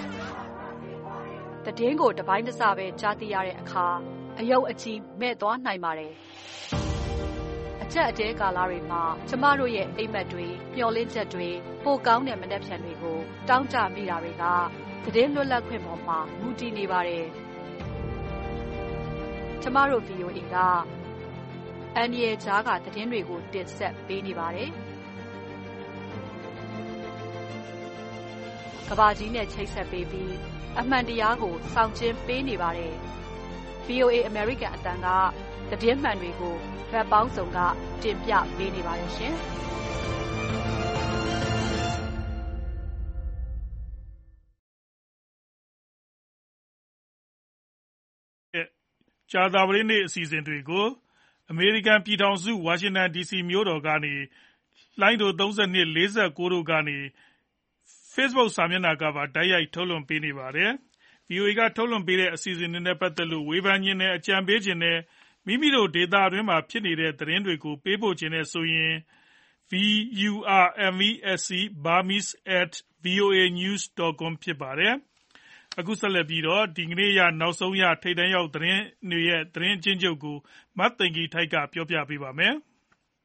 ။သတင်းကိုတစ်ပိုင်းတစ်စပဲကြားသိရတဲ့အခါအယုတ်အကြီးမဲ့သွားနိုင်ပါတယ်။အချက်အတဲကာလတွေမှာကျမတို့ရဲ့အိမ်မက်တွေမျှော်လင့်ချက်တွေပိုကောင်းတဲ့မနှက်ဖြန်တွေကိုတောင်းတမိတာတွေကသတင်းလွတ်လပ်ခွင့်ပေါ်မှာမူတည်နေပါတယ်။ကျမတို့ VOA ကအန်ရီဂျာကသတင်းတွေကိုတင်ဆက်ပေးနေပါတယ်။ကဘာကြီးနဲ့ချိတ်ဆက်ပေးပြီးအမှန်တရားကိုဆောင်ကျဉ်ပေးနေပါတယ်။ VOA American အတန်ကသတင်းမှန်တွေကိုဘက်ပေါင်းစုံကတင်ပြပေးနေပါတယ်ရှင်။ကြာသပတေးနေ့အစီအစဉ်တွေကိုအမေရိကန်ပြည်ထောင်စုဝါရှင်တန် DC မြို့တော်ကနေလိုင်းတို32 49တို့ကနေ Facebook စာမျက်နှာကပါတိုက်ရိုက်ထုတ်လွှင့်ပေးနေပါတယ်။ VOA ကထုတ်လွှင့်ပေးတဲ့အစီအစဉ်တွေနဲ့ပတ်သက်လို့ဝေဖန်ခြင်းနဲ့အကြံပေးခြင်းနဲ့မိမိတို့ဒေသအတွင်းမှာဖြစ်နေတဲ့သတင်းတွေကိုပေးပို့ခြင်းနဲ့ဆိုရင် VURMESC@voanews.com ဖြစ်ပါတယ်။အခုဆက်လက်ပြီးတော့ဒီကနေ့ရနောက်ဆုံးရထိပ်တန်းရောက်သတင်းတွေရဲ့သတင်းအချင်းချုပ်ကိုမတ်သိင်္ဂီထိုက်ကပြောပြပေးပါမယ်။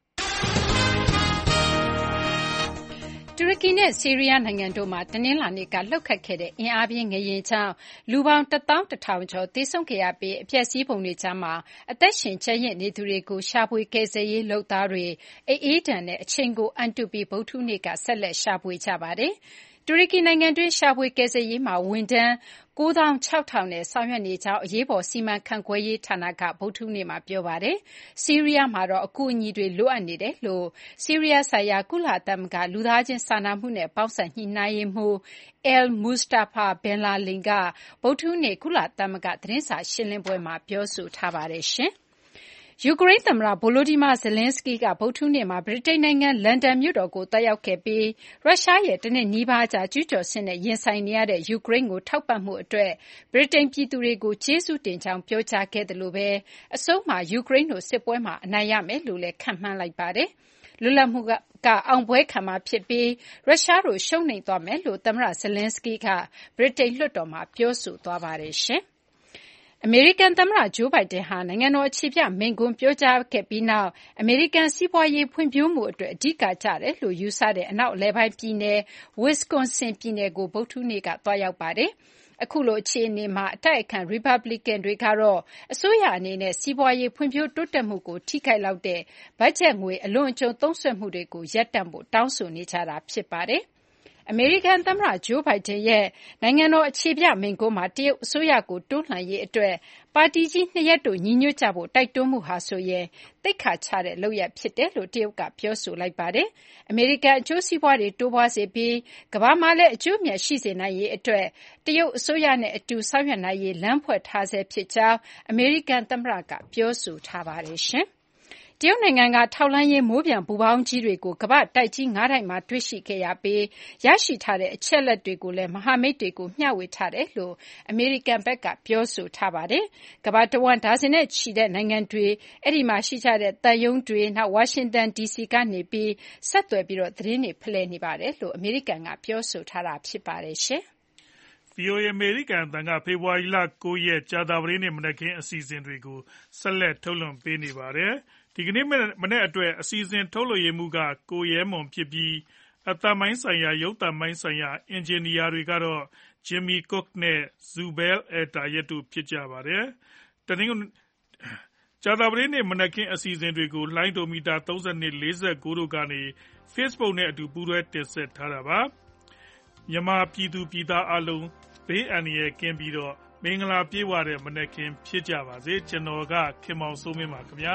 တူရကီနဲ့ဆီးရီးယားနိုင်ငံတို့မှာတနင်္လာနေ့ကလှုပ်ခတ်ခဲ့တဲ့အင်အားပြင်းငလျင်ကြောင့်လူပေါင်း11000 ကျော်သေဆုံးခဲ့ရပြီးအပျက်အစီးပုံတွေကြားမှာအသက်ရှင်ကျန်ရစ်နေသူတွေကိုရှာဖွေကယ်ဆယ်ရေးလုပ်သားတွေအေးဒဏ်နဲ့အချိန်ကိုအန်တုပြီးဗုဒ္ဓဟူးနေ့ကဆက်လက်ရှာဖွေကြပါတယ်။တူရကီနိုင်ငံတွင်းရှာဖွေကယ်ဆယ်ရေးမှာဝန်ထမ်း96,000နဲ့ဆောင်ရွက်နေကြောင်းအရေးပေါ်စီမံခန့်ခွဲရေးဌာနကဗုဒ္ဓဟူးနေ့မှာပြောပါတယ်။ဆီးရီးယားမှာတော့အကူအညီတွေလိုအပ်နေတယ်လို့ဆီးရီးယားဆိုင်ရာကုလသမဂ္ဂလူသားချင်းစာနာမှုနဲ့ပေါင်းစပ်ညှိနှိုင်းရေးမှူး Al-Mustafa Ben-Lalin ကဗုဒ္ဓဟူးနေ့ကုလသမဂ္ဂသတင်းစာရှင်းလင်းပွဲမှာပြောဆိုထားပါတယ်။ယူကရိန်းသမ္မတ Volodymyr Zelenskyy ကဗုဒ္ဓဟူးနေ့မှာဗြိတိန်နိုင်ငံလန်ဒန်မြို့တော်ကိုသွားရောက်ခဲ့ပြီးရုရှားရဲ့တနှစ်နီးပါးကြာကျူးကျော်စစ်နဲ့ရင်ဆိုင်နေရတဲ့ယူကရိန်းကိုထောက်ပံ့မှုအတွက်ဗြိတိန်ပြည်သူတွေကိုကျေးဇူးတင်ကြောင်းပြောကြားခဲ့သလိုအဆုံးမှာယူကရိန်းတို့စစ်ပွဲမှာအနိုင်ရမယ်လို့လည်းခန့်မှန်းလိုက်ပါတယ်။လွတ်လပ်မှုကအောင်ပွဲခံမှာဖြစ်ပြီးရုရှားတို့ရှုံးနိမ့်သွားမယ်လို့သမ္မတ Zelenskyy ကဗြိတိန်လွှတ်တော်မှာပြောဆိုသွားပါတယ်။အမေရိကန်သမ္မတ Joe Biden ဟာနိုင်ငံတော်အခြေပြမိန့်ခွန်းပြောကြားခဲ့ပြီးနောက်အမေရိကန်စီးပွားရေးဖွံ့ဖြိုးမှုအတွက်အဓိကကျတယ်လို့ယူဆတဲ့အနောက်အလယ်ပိုင်းပြည်နယ် Wisconsin ပြည်နယ်ကိုဗုဒ္ဓဟူးနေ့ကသွားရောက်ပါတယ်။အခုလိုအခြေအနေမှာအတိုက်အခံရီပတ်ဘလစ်ကန်တွေကတော့အစိုးရအနေနဲ့စီးပွားရေးဖွံ့ဖြိုးတိုးတက်မှုကိုထိခိုက်လောက်တဲ့ဘတ်ဂျက်ငွေအလွန်အကျွံသုံးစွဲမှုတွေကိုရပ်တန့်ဖို့တောင်းဆိုနေကြတာဖြစ်ပါတယ်။အမေရိကန်သမ္မတ Joe Biden ရဲ့နိုင်ငံတော်အခြေပြမိန့်ခွန်းမှာတရုတ်အစိုးရကိုတွန်းလှန်ရေးအတွက်ပါတီကြီး2ရပ်တို့ညီညွတ်ကြဖို့တိုက်တွန်းမှုဟာဆိုရင်သိက္ခာချတဲ့လုပ်ရပ်ဖြစ်တယ်လို့တရုတ်ကပြောဆိုလိုက်ပါတယ်။အမေရိကန်အကျိုးစီးပွားတွေတိုးပွားစေပြီးကမ္ဘာမှာလည်းအကျိုးအမြတ်ရှိစေနိုင်ရေးအတွက်တရုတ်အစိုးရနဲ့အတူဆောင်ရွက်နိုင်ရေးလမ်းဖွင့်ထားဆဲဖြစ်ကြောင်းအမေရိကန်သမ္မတကပြောဆိုထားပါတယ်။တရုတ်နိုင်ငံကထောက်လှမ်းရေးမိုးပျံပူဖေါင်းကြီးတွေကိုကမ္ဘာ့တိုက်ကြီး5တိုက်မှာတွေ့ရှိခဲ့ရပြီးရရှိထားတဲ့အချက်အလက်တွေကိုလည်းမဟာမိတ်တွေကိုမျှဝေထားတယ်လို့အမေရိကန်ဘက်ကပြောဆိုထားပါတယ်။ကမ္ဘာတဝန်းဒါဇင်နဲ့ချီတဲ့နိုင်ငံတွေအဲဒီမှာရှိကြတဲ့သံရုံးတွေဝါရှင်တန် DC ကနေပြီးဆက်သွယ်ပြီးသတင်းတွေဖလှယ်နေပါတယ်လို့အမေရိကန်ကပြောဆိုထားတာဖြစ်ပါတယ်။ VOA အမေရိကန်အသံကဖေဖော်ဝါရီလ9ရက်ကြာသပတေးနေ့မနက်ခင်းအစီအစဉ်တွေကိုဆက်လက်ထုတ်လွှင့်ပေးနေပါတယ်။ဒီကနေ့မနေ့အတွက်အစီအစဉ်ထုတ်လွှင့်ရေးမှူးကကိုရဲမွန်ဖြစ်ပြီးအသံပိုင်းဆိုင်ရာရုပ်သံပိုင်းဆိုင်ရာအင်ဂျင်နီယာတွေကတော့ Jimmy Cook နဲ့ Zubel Al-Tayeb တို့ဖြစ်ကြပါတယ်။ကြာသပတေးနေ့မနက်ခင်းအစီအစဉ်တွေကိုလိုင်းဒိုမီတာ32 49တို့ကနေ Facebook နဲ့အတူပူးတွဲတင်ဆက်ထားတာပါ။မြန်မာပြည်သူပြည်သားအလုံးဘေးအန္တရာယ်ကင်းပြီးမင်္ဂလာပြည့်ဝတဲ့မနက်ခင်းဖြစ်ကြပါစေကျွန်တော်ကခင်မောင်စိုးမင်းပါခင်ဗျာ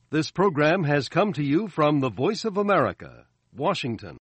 This program has come to you from the Voice of America, Washington.